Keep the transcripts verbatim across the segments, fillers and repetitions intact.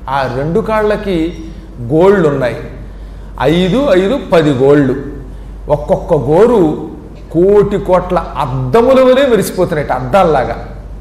ఆ రెండు కాళ్ళకి గోళ్ళు ఉన్నాయి. ఐదు ఐదు పది గోళ్ళు. ఒక్కొక్క గోరు కోటి కోట్ల అద్దముల వలె మెరిసిపోతున్నాయి, అద్దాల్లాగా.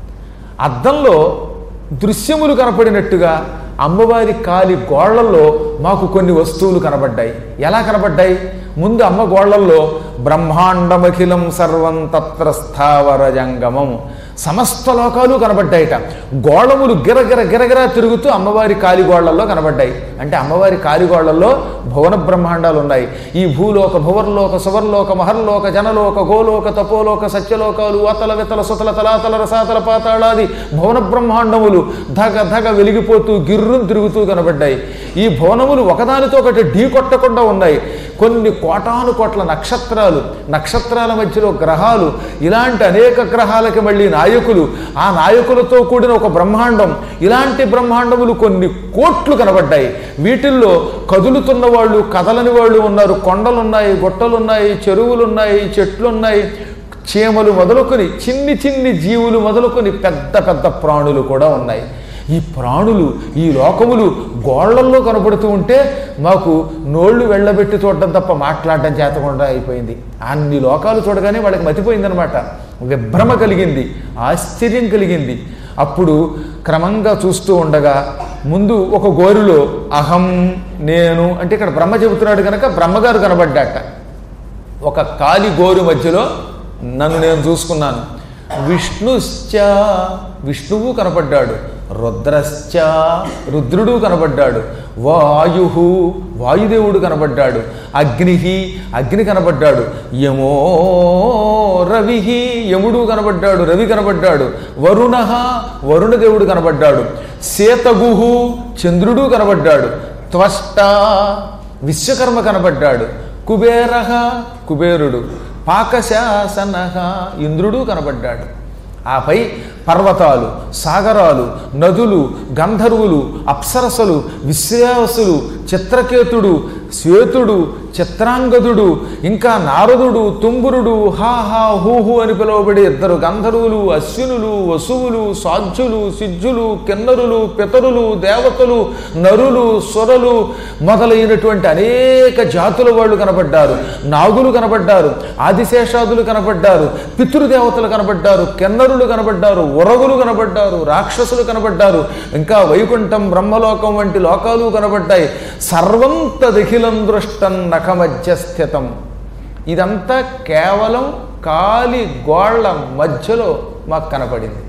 అద్దంలో దృశ్యములు కనపడినట్టుగా అమ్మవారి కాలి గోళ్లలో మాకు కొన్ని వస్తువులు కనబడ్డాయి. ఎలా కనబడ్డాయి? ముందు అమ్మ గోళ్లల్లో బ్రహ్మాండమఖిలం సర్వం తత్ర స్థావర జంగమం, సమస్త లోకాలు కనబడ్డాయిట. గోళములు గిరగిర గిరగిరా తిరుగుతూ అమ్మవారి కాలిగోళ్లలో కనబడ్డాయి. అంటే అమ్మవారి కాలిగోళ్లలో భువన బ్రహ్మాండాలు ఉన్నాయి. ఈ భూలోక, భువర్లోక, సువర్లోక, మహర్లోక, జనలోక, గోలోక, తపోలోక, సత్యలోకాలు, అతల వితల సుతల తలాతల రసాతల పాతాళాది భువన బ్రహ్మాండములు ధగ ధగ వెలిగిపోతూ గిర్రును తిరుగుతూ కనబడ్డాయి. ఈ భువనములు ఒకదానితో ఒకటి ఢీ కొట్టకుండా ఉన్నాయి. కొన్ని కోటాను కోట్ల నక్షత్రాలు, నక్షత్రాల మధ్యలో గ్రహాలు, ఇలాంటి అనేక గ్రహాలకి మళ్ళీ నాయకులు, ఆ నాయకులతో కూడిన ఒక బ్రహ్మాండం, ఇలాంటి బ్రహ్మాండములు కొన్ని కోట్లు కనబడ్డాయి. వీటిల్లో కదులుతున్న వాళ్ళు, కదలని వాళ్ళు ఉన్నారు. కొండలున్నాయి, గుట్టలున్నాయి, చెరువులున్నాయి, చెట్లున్నాయి, చీమలు మొదలుకొని చిన్ని చిన్ని జీవులు మొదలుకొని పెద్ద పెద్ద ప్రాణులు కూడా ఉన్నాయి. ఈ ప్రాణులు, ఈ లోకములు గోళ్లల్లో కనపడుతూ ఉంటే మాకు నోళ్లు వెళ్ళబెట్టి చూడటం తప్ప మాట్లాడటం చేతకుండా అయిపోయింది. అన్ని లోకాలు చూడగానే వాళ్ళకి మతిపోయిందనమాట. విభ్రమ కలిగింది, ఆశ్చర్యం కలిగింది. అప్పుడు క్రమంగా చూస్తూ ఉండగా ముందు ఒక గోరులో అహం, నేను అంటే ఇక్కడ బ్రహ్మ చెబుతున్నాడు కనుక బ్రహ్మగారు కనబడ్డాట. ఒక కాలి గోరు మధ్యలో నన్ను నేను చూసుకున్నాను. విష్ణుశ్చ, విష్ణువు కనపడ్డాడు. రుద్రశ్చ, రుద్రుడు కనబడ్డాడు. వాయు, వాయుదేవుడు కనబడ్డాడు. అగ్ని, అగ్ని కనబడ్డాడు. యమో రవి, యముడు కనబడ్డాడు, రవి కనబడ్డాడు. వరుణ, వరుణదేవుడు కనబడ్డాడు. శేతగుహు, చంద్రుడు కనబడ్డాడు. త్వష్ట, విశ్వకర్మ కనబడ్డాడు. కుబేర, కుబేరుడు. పాకశాసన, ఇంద్రుడు కనబడ్డాడు. ఆపై పర్వతాలు, సాగరాలు, నదులు, గంధర్వులు, అప్సరసలు, విశ్వాసులు, చిత్రకేతుడు, శ్వేతుడు, చిత్రాంగదుడు, ఇంకా నారదుడు, తుంబురుడు, హా హా హూహు అని పిలువబడే ఇద్దరు గంధర్వులు, అశ్వినులు, వసువులు, సాధ్యులు, సిద్ధులు, కిన్నరులు, పితరులు, దేవతలు, నరులు, సురలు మొదలైనటువంటి అనేక జాతుల వాళ్ళు కనబడ్డారు. నాగులు కనబడ్డారు, ఆదిశేషాదులు కనబడ్డారు, పితృదేవతలు కనబడ్డారు, కిన్నరులు కనబడ్డారు, ఉరగులు కనబడ్డారు, రాక్షసులు కనబడ్డారు, ఇంకా వైకుంఠం, బ్రహ్మలోకం వంటి లోకాలు కనబడ్డాయి. సర్వం తదఖిలం దృష్టం నఖమధ్య స్థితం. ఇదంతా కేవలం కాలి గోళ్ల మధ్యలో మాకు కనపడింది.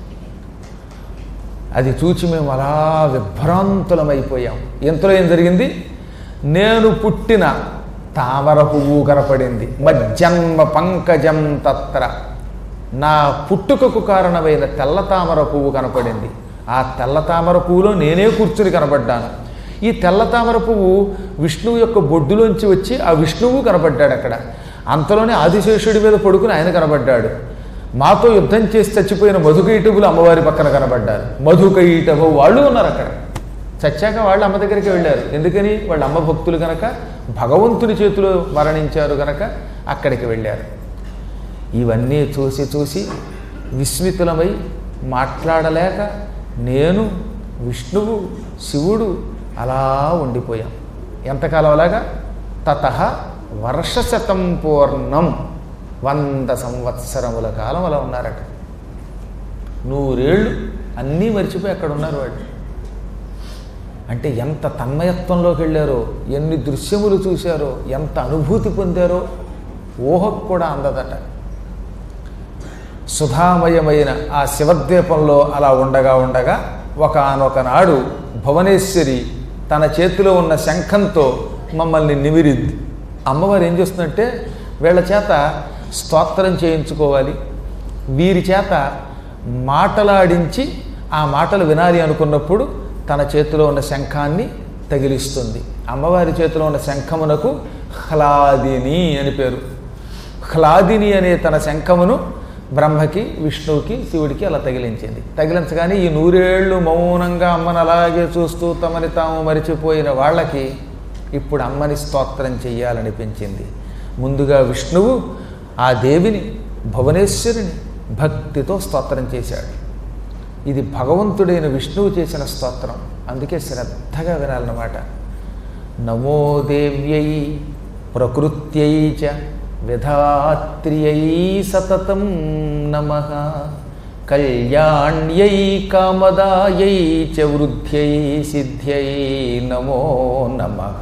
అది చూచి మేము అలా విభ్రాంతులమైపోయాం. ఇంతలో ఏం జరిగింది? నేను పుట్టిన తామర పువ్వు కనపడింది. మజ్జన్మ పంకజం తత్ర, నా పుట్టుకకు కారణమైన తెల్ల తామర పువ్వు కనపడింది. ఆ తెల్ల తామర పువ్వులో నేనే కూర్చుని కనబడ్డాను. ఈ తెల్ల తామర పువ్వు విష్ణువు యొక్క బొడ్డులోంచి వచ్చి ఆ విష్ణువు కనబడ్డాడు అక్కడ. అంతలోనే ఆదిశేషుడి మీద పడుకుని ఆయన కనబడ్డాడు. మాతో యుద్ధం చేసి చచ్చిపోయిన మధుకైటవులు అమ్మవారి పక్కన కనబడ్డారు. మధుకైటవు వాళ్ళు ఉన్నారు అక్కడ. చచ్చాక వాళ్ళు అమ్మ దగ్గరికి వెళ్ళారు. ఎందుకని? వాళ్ళ అమ్మ భక్తులు కనుక, భగవంతుని చేతిలో మరణించారు కనుక అక్కడికి వెళ్ళారు. ఇవన్నీ చూసి చూసి విస్మితులమై మాట్లాడలేక నేను, విష్ణువు, శివుడు అలా ఉండిపోయాం. ఎంతకాలం అలాగా? తతః వర్షశతం పూర్ణం, వంద సంవత్సరముల కాలం అలా ఉన్నారట. నూరేళ్ళు అన్నీ మర్చిపోయి అక్కడ ఉన్నారు వాళ్ళు. అంటే ఎంత తన్మయత్వంలోకి వెళ్ళారో, ఎన్ని దృశ్యములు చూశారో, ఎంత అనుభూతి పొందారో ఊహకు కూడా అందదట. సుధామయమైన ఆ శివద్వీపంలో అలా ఉండగా ఉండగా ఒకానొకనాడు భువనేశ్వరి తన చేతిలో ఉన్న శంఖంతో మమ్మల్ని నిమిరిద్ది. అమ్మవారు ఏం చేస్తుందంటే వీళ్ళ చేత స్తోత్రం చేయించుకోవాలి, వీరి చేత మాటలాడించి ఆ మాటలు వినాలి అనుకున్నప్పుడు తన చేతిలో ఉన్న శంఖాన్ని తగిలిస్తుంది. అమ్మవారి చేతిలో ఉన్న శంఖమునకు హ్లాదిని అని పేరు. హ్లాదిని అనే తన శంఖమును బ్రహ్మకి, విష్ణువుకి, శివుడికి అలా తగిలించింది. తగిలించగానే ఈ నూరేళ్లు మౌనంగా అమ్మను అలాగే చూస్తూ తమని తాము మరిచిపోయిన వాళ్ళకి ఇప్పుడు అమ్మని స్తోత్రం చెయ్యాలనిపించింది. ముందుగా విష్ణువు ఆ దేవిని, భువనేశ్వరిని భక్తితో స్తోత్రం చేశాడు. ఇది భగవంతుడైన విష్ణువు చేసిన స్తోత్రం. అందుకే శ్రద్ధగా వినాలన్నమాట. నమో దేవ్యై ప్రకృత్యై చ విధాత్ర్యై సతతం నమః కళ్యాణ్యై కామదాయై చ వృద్ధ్యై సిద్ధ్యై నమో నమః.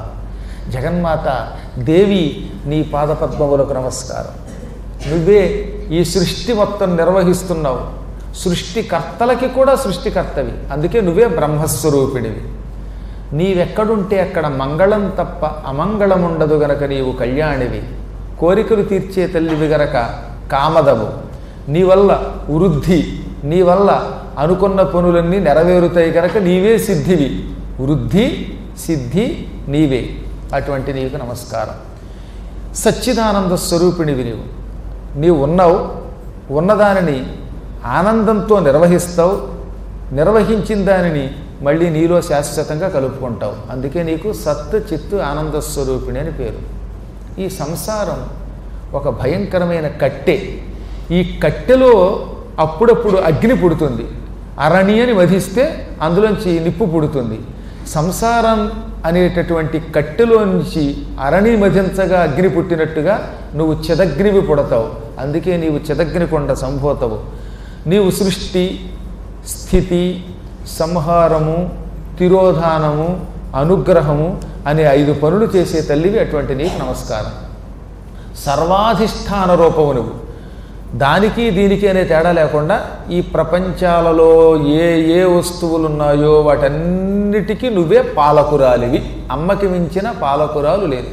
జగన్మాత దేవి, నీ పాదపద్మములకు నమస్కారం. నువ్వే ఈ సృష్టి మొత్తం నిర్వహిస్తున్నావు. సృష్టికర్తలకి కూడా సృష్టికర్తవి, అందుకే నువ్వే బ్రహ్మస్వరూపిణివి. నీవెక్కడుంటే అక్కడ మంగళం తప్ప అమంగళం ఉండదు గనక నీవు కళ్యాణివి. కోరికలు తీర్చే తల్లివి గనక కామదము. నీ వల్ల వృద్ధి, నీ వల్ల అనుకున్న పనులన్నీ నెరవేరుతాయి కనుక నీవే సిద్ధివి. వృద్ధి సిద్ధి నీవే. అటువంటి నీకు నమస్కారం. సచ్చిదానంద స్వరూపిణివి నీవు. నీవు ఉన్నావు, ఉన్నదానిని ఆనందంతో నిర్వహిస్తావు, నిర్వహించిన దానిని మళ్ళీ నీలో శాశ్వతంగా కలుపుకుంటావు. అందుకే నీకు సత్ చిత్తు ఆనంద స్వరూపిణి అని పేరు. ఈ సంసారం ఒక భయంకరమైన కట్టె. ఈ కట్టెలో అప్పుడప్పుడు అగ్ని పుడుతుంది. అరణి అని వధిస్తే అందులోంచి నిప్పు పుడుతుంది. సంసారం అనేటటువంటి కట్టెలో నుంచి అరణి మధించగా అగ్ని పుట్టినట్టుగా నువ్వు చిదగ్నివి పుడతావు. అందుకే నీవు చిదగ్నికొండ సంభూతవు. నీవు సృష్టి, స్థితి, సంహారము, తిరోధానము, అనుగ్రహము అనే ఐదు పనులు చేసే తల్లివి. అటువంటి నీకు నమస్కారం. సర్వాధిష్టాన రూపము నువ్వు. దానికి దీనికి అనే తేడా లేకుండా ఈ ప్రపంచాలలో ఏ ఏ వస్తువులు ఉన్నాయో వాటన్నిటికీ నువ్వే పాలకురాలివి. అమ్మకి మించిన పాలకురాలు లేదు.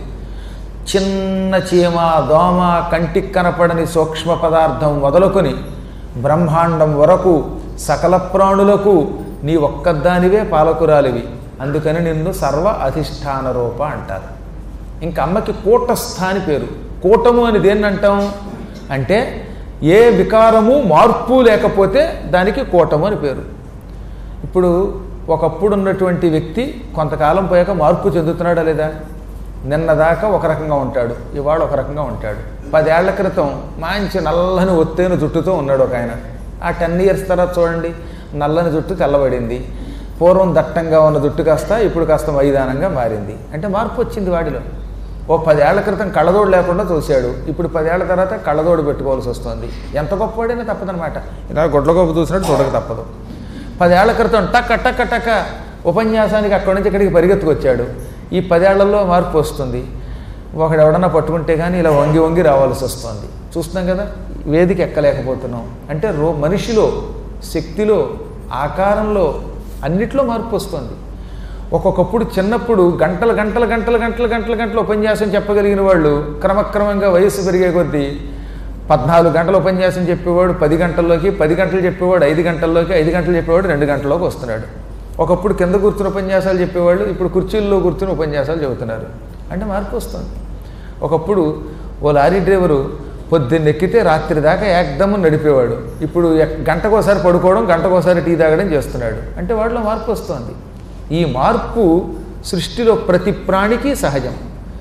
చిన్న చీమ, దోమ, కంటికి కనపడని సూక్ష్మ పదార్థం మొదలుకొని బ్రహ్మాండం వరకు సకల ప్రాణులకు నీ ఒక్కదానివే పాలకురాలివి. అందుకని నిన్ను సర్వ అధిష్టాన రూప అంటారు. ఇంకా అమ్మకి కూటస్థ అని పేరు. కూటము అని దేన్ని అంటాం అంటే ఏ వికారము మార్పు లేకపోతే దానికి కూటము అని పేరు. ఇప్పుడు ఒకప్పుడు ఉన్నటువంటి వ్యక్తి కొంతకాలం పోయాక మార్పు చెందుతున్నాడా లేదా? నిన్నదాకా ఒక రకంగా ఉంటాడు, ఇవాళ ఒక రకంగా ఉంటాడు. పదేళ్ల క్రితం మంచి నల్లని ఒత్తైన జుట్టుతో ఉన్నాడు ఒక ఆయన. ఆ టెన్ ఇయర్స్ తర్వాత చూడండి, నల్లని జుట్టు తెల్లబడింది. పూర్వం దట్టంగా ఉన్న జుట్టు కాస్త ఇప్పుడు కాస్త మైదానంగా మారింది. అంటే మార్పు వచ్చింది వాడిలో. ఓ పదేళ్ల క్రితం కళ్ళదోడు లేకుండా చూశాడు, ఇప్పుడు పదేళ్ల తర్వాత కళ్ళదోడు పెట్టుకోవాల్సి వస్తుంది. ఎంత గొప్పవాడైనా తప్పదనమాట. ఇలా గొడ్ల గొప్ప చూసినట్టు చూడక తప్పదు. పదేళ్ల క్రితం టక్క టక్క టక్క ఉపన్యాసానికి అక్కడి నుంచి ఇక్కడికి పరిగెత్తుకొచ్చాడు. ఈ పదేళ్లలో మార్పు వస్తుంది. ఒకడు ఎవడన్నా పట్టుకుంటే కానీ ఇలా వంగి వంగి రావాల్సి వస్తుంది. చూస్తున్నాం కదా, వేదిక ఎక్కలేకపోతున్నాం. అంటే రో మనిషిలో, శక్తిలో, ఆకారంలో అన్నిట్లో మార్పు వస్తుంది. ఒక్కొక్కప్పుడు చిన్నప్పుడు గంటలు గంటలు గంటలు గంటలు గంటలు గంటలు ఉపన్యాసం చెప్పగలిగిన వాళ్ళు క్రమక్రమంగా వయస్సు పెరిగే కొద్దీ పద్నాలుగు గంటల ఉపన్యాసం చెప్పేవాడు పది గంటల్లోకి, పది గంటలు చెప్పేవాడు ఐదు గంటల్లోకి, ఐదు గంటలు చెప్పేవాడు రెండు గంటల్లోకి వస్తున్నాడు. ఒకప్పుడు కింద కూర్చుని ఉపన్యాసాలు చెప్పేవాళ్ళు ఇప్పుడు కుర్చీల్లో కూర్చుని ఉపన్యాసాలు చెబుతున్నారు. అంటే మార్పు వస్తుంది. ఒకప్పుడు ఓ లారీ డ్రైవరు పొద్దున్న ఎక్కితే రాత్రి దాకా ఏకదమ్ము నడిపేవాడు. ఇప్పుడు గంటకోసారి పడుకోవడం, గంటకోసారి టీ తాగడం చేస్తున్నాడు. అంటే వాడిలో మార్పు వస్తుంది. ఈ మార్పు సృష్టిలో ప్రతి ప్రాణికి సహజం.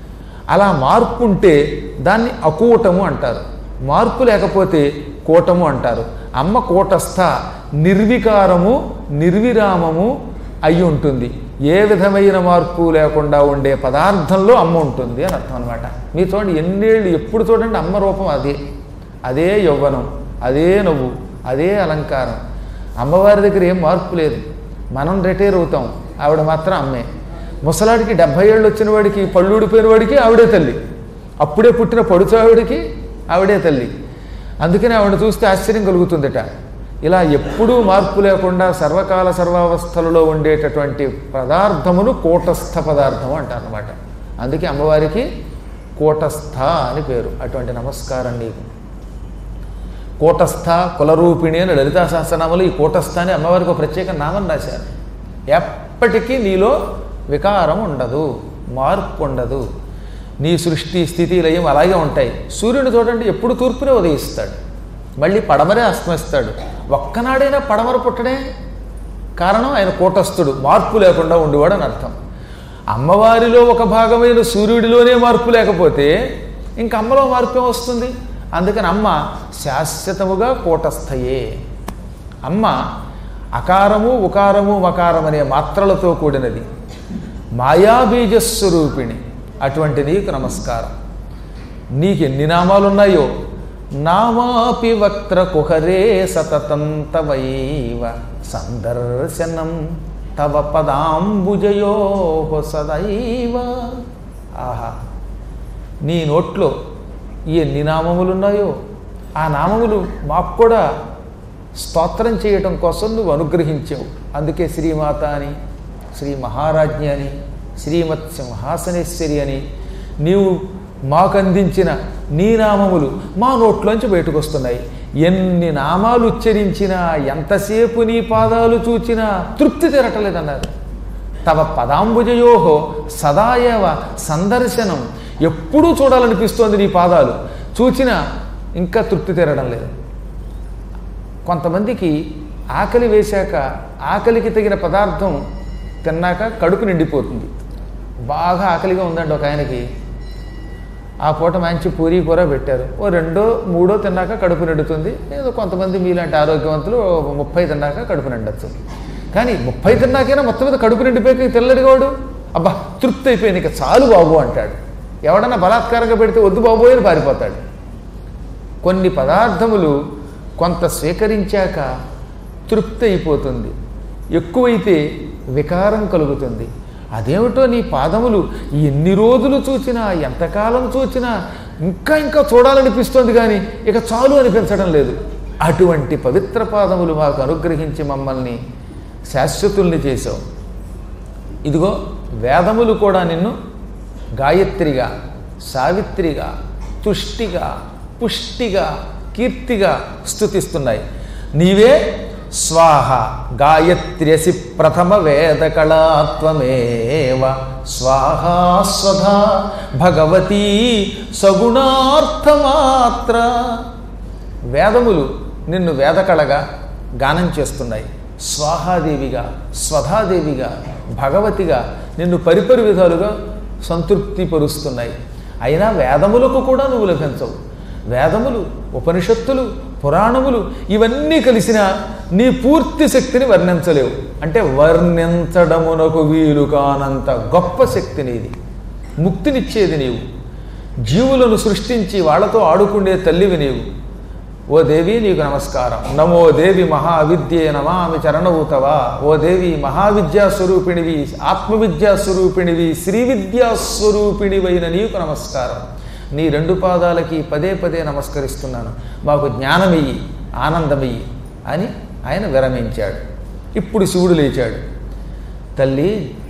అలా మార్పు ఉంటే దాన్ని అకూటము అంటారు. మార్పు లేకపోతే కూటము అంటారు. అమ్మ కూటస్థ, నిర్వికారము, నిర్విరామము అయి ఉంటుంది. ఏ విధమైన మార్పు లేకుండా ఉండే పదార్థంలో అమ్మ ఉంటుంది అని అర్థం అనమాట. మీ చూడండి, ఎన్నేళ్ళు ఎప్పుడు చూడండి అమ్మ రూపం అదే. అదే యవ్వనం, అదే నవ్వు, అదే అలంకారం. అమ్మవారి దగ్గర ఏం మార్పు లేదు. మనం రిటైర్ అవుతాం, ఆవిడ మాత్రం అమ్మే. ముసలాడికి డెబ్భై ఏళ్ళు వచ్చిన వాడికి, పళ్ళు ఊడిపోయిన వాడికి ఆవిడే తల్లి. అప్పుడే పుట్టిన పడుచావిడికి ఆవిడే తల్లి. అందుకని ఆవిడ చూస్తే ఆశ్చర్యం కలుగుతుందట. ఇలా ఎప్పుడూ మార్పు లేకుండా సర్వకాల సర్వావస్థలలో ఉండేటటువంటి పదార్థమును కూటస్థ పదార్థము అంటారు అన్నమాట. అందుకే అమ్మవారికి కూటస్థ అని పేరు. అటువంటి నమస్కారం నీకు. కూటస్థ కులరూపిణి అని లలితా సహస్రనామంలో ఈ కూటస్థ అని అమ్మవారికి ఒక ప్రత్యేక నామం రాశారు. ఎప్పటికీ నీలో వికారం ఉండదు, మార్పు ఉండదు. నీ సృష్టి స్థితి లయం అలాగే ఉంటాయి. సూర్యుడు చూడండి, ఎప్పుడు తూర్పునే ఉదయిస్తాడు, మళ్ళీ పడమరే అస్తమిస్తాడు. ఒక్కనాడైనా పడమర పుట్టడే కారణం ఆయన కూటస్థుడు, మార్పు లేకుండా ఉండేవాడు అని అర్థం. అమ్మవారిలో ఒక భాగమైన సూర్యుడిలోనే మార్పు లేకపోతే ఇంక అమ్మలో మార్పే వస్తుంది. అందుకని అమ్మ శాశ్వతముగా కూటస్థయే. అమ్మ అకారము ఉకారము మకారం అనే మాత్రలతో కూడినది, మాయాబీజస్వరూపిణి. అటువంటి నీకు నమస్కారం. నీకు ఎన్ని నామాలున్నాయో, నామాపి వక్త్ర కుహరే సతతం తవైవ సందర్శనం తవ పదాంబుజయో సదైవ. ఆహా, నీ నోట్లో ఎన్ని నామములున్నాయో ఆ నామములు మాకు కూడా స్తోత్రం చేయటం కోసం నువ్వు అనుగ్రహించావు. అందుకే శ్రీమాత అని, శ్రీ మహారాజ్ఞి అని, శ్రీమత్ సింహాసనేశ్వరి అని నీవు మాకు అందించిన నీ నామములు మా నోట్లోంచి బయటకు వస్తున్నాయి. ఎన్ని నామాలు ఉచ్చరించినా, ఎంతసేపు నీ పాదాలు చూచినా తృప్తి తీరటలేదన్నారు. తవ పదాంబుజయోహో సదాయవ సందర్శనం. ఎప్పుడూ చూడాలనిపిస్తోంది నీ పాదాలు, చూచినా ఇంకా తృప్తి తీరడం లేదు. కొంతమందికి ఆకలి వేశాక ఆకలికి తగిన పదార్థం తిన్నాక కడుపు నిండిపోతుంది. బాగా ఆకలిగా ఉందండి ఒక ఆయనకి, ఆ పూట మంచి పూరీ కూర పెట్టారు, ఓ రెండో మూడో తిన్నాక కడుపు నిండుతుంది. ఏదో కొంతమంది మీలాంటి ఆరోగ్యవంతులు ముప్పై తిన్నాక కడుపు నిండొచ్చు. కానీ ముప్పై తిన్నాకైనా మొత్తం మీద కడుపు నిండిపోయి తిల్లడిగా వాడు అబ్బా తృప్తి అయిపోయింది ఇక చాలు బాబు అంటాడు. ఎవడన్నా బలాత్కారంగా పెడితే వద్దు బాబు అని పారిపోతాడు. కొన్ని పదార్థములు కొంత స్వీకరించాక తృప్తి అయిపోతుంది, ఎక్కువైతే వికారం కలుగుతుంది. అదేమిటో నీ పాదములు ఎన్ని రోజులు చూచినా, ఎంతకాలం చూచినా ఇంకా ఇంకా చూడాలనిపిస్తోంది కానీ ఇక చాలు అనిపించడం లేదు. అటువంటి పవిత్ర పాదములు మాకు అనుగ్రహించి మమ్మల్ని శాశ్వతుల్ని చేశావు. ఇదిగో వేదములు కూడా నిన్ను గాయత్రిగా, సావిత్రిగా, తుష్టిగా, పుష్టిగా, కీర్తిగా స్తుతిస్తున్నాయి. నీవే స్వాహ గాయత్ర్యసి ప్రథమ వేదకళాత్వమేవ స్వాహా స్వధా భగవతీ సగుణార్థమాత్ర. వేదములు నిన్ను వేదకళగా గానం చేస్తున్నాయి. స్వాహాదేవిగా, స్వధాదేవిగా, భగవతిగా నిన్ను పరిపరి విధాలుగా సంతృప్తిపరుస్తున్నాయి. అయినా వేదములకు కూడా నువ్వు లభించవు. వేదములు, ఉపనిషత్తులు, పురాణములు ఇవన్నీ కలిసిన నీ పూర్తి శక్తిని వర్ణించలేవు. అంటే వర్ణించడమునకు వీలు కానంత గొప్ప శక్తి నీది. ముక్తినిచ్చేది నీవు. జీవులను సృష్టించి వాళ్లతో ఆడుకునే తల్లివి నీవు. ఓ దేవి నీకు నమస్కారం. నమో దేవి మహావిద్యే నమామి చరణవుతవా. ఓ దేవి మహావిద్యాస్వరూపిణివి, ఆత్మవిద్యాస్వరూపిణివి, శ్రీవిద్యాస్వరూపిణివైన నీకు నమస్కారం. నీ రెండు పాదాలకి పదే పదే నమస్కరిస్తున్నాను. మాకు జ్ఞానమియ్యి, ఆనందమియ్యి అని ఆయన విరమించాడు. ఇప్పుడు శివుడు లేచాడు. తల్లి,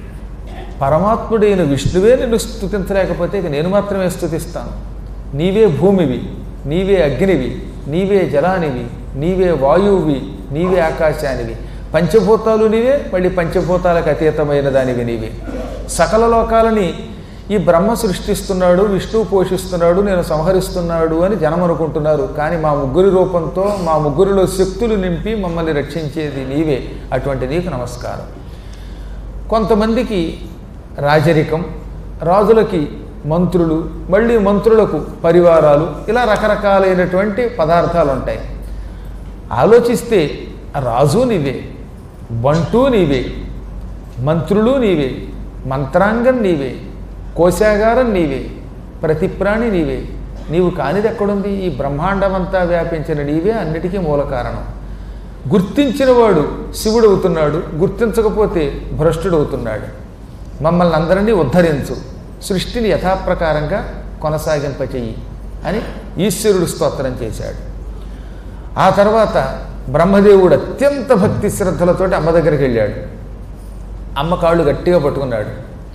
పరమాత్ముడైన విష్ణువే నిన్ను స్తుతించలేకపోతే ఇక నేను మాత్రమే స్తుతిస్తాను. నీవే భూమివి, నీవే అగ్నివి, నీవే జలానివి, నీవే వాయువువి, నీవే ఆకాశానివి. పంచభూతాలు నీవే, మళ్ళీ పంచభూతాలకు అతీతమైన దానివి నీవే. సకల లోకాలని ఈ బ్రహ్మ సృష్టిస్తున్నాడు, విష్ణువు పోషిస్తున్నాడు, నేను సంహరిస్తున్నాడు అని జనం అనుకుంటున్నారు. కానీ మా ముగ్గురి రూపంతో, మా ముగ్గురిలో శక్తులు నింపి మమ్మల్ని రక్షించేది నీవే. అటువంటి నీకు నమస్కారం. కొంతమందికి రాజరికం, రాజులకి మంత్రులు, మళ్ళీ మంత్రులకు పరివారాలు, ఇలా రకరకాలైనటువంటి పదార్థాలు ఉంటాయి. ఆలోచిస్తే రాజు నీవే, బంటూ నీవే, మంత్రులు నీవే, మంత్రాంగం నీవే, కోశాగారం నీవే, ప్రతి ప్రాణి నీవే. నీవు కానిది ఎక్కడుంది? ఈ బ్రహ్మాండమంతా వ్యాపించిన నీవే అన్నిటికీ మూల కారణం. గుర్తించినవాడు శివుడు అవుతున్నాడు, గుర్తించకపోతే భ్రష్టుడు అవుతున్నాడు. మమ్మల్ని అందరినీ ఉద్ధరించు, సృష్టిని యథాప్రకారంగా కొనసాగింపచేయి అని ఈశ్వరుడు స్తోత్రం చేశాడు. ఆ తర్వాత బ్రహ్మదేవుడు అత్యంత భక్తి శ్రద్ధలతోటి అమ్మ దగ్గరికి వెళ్ళాడు. అమ్మ కాళ్ళు గట్టిగా పట్టుకున్నాడు.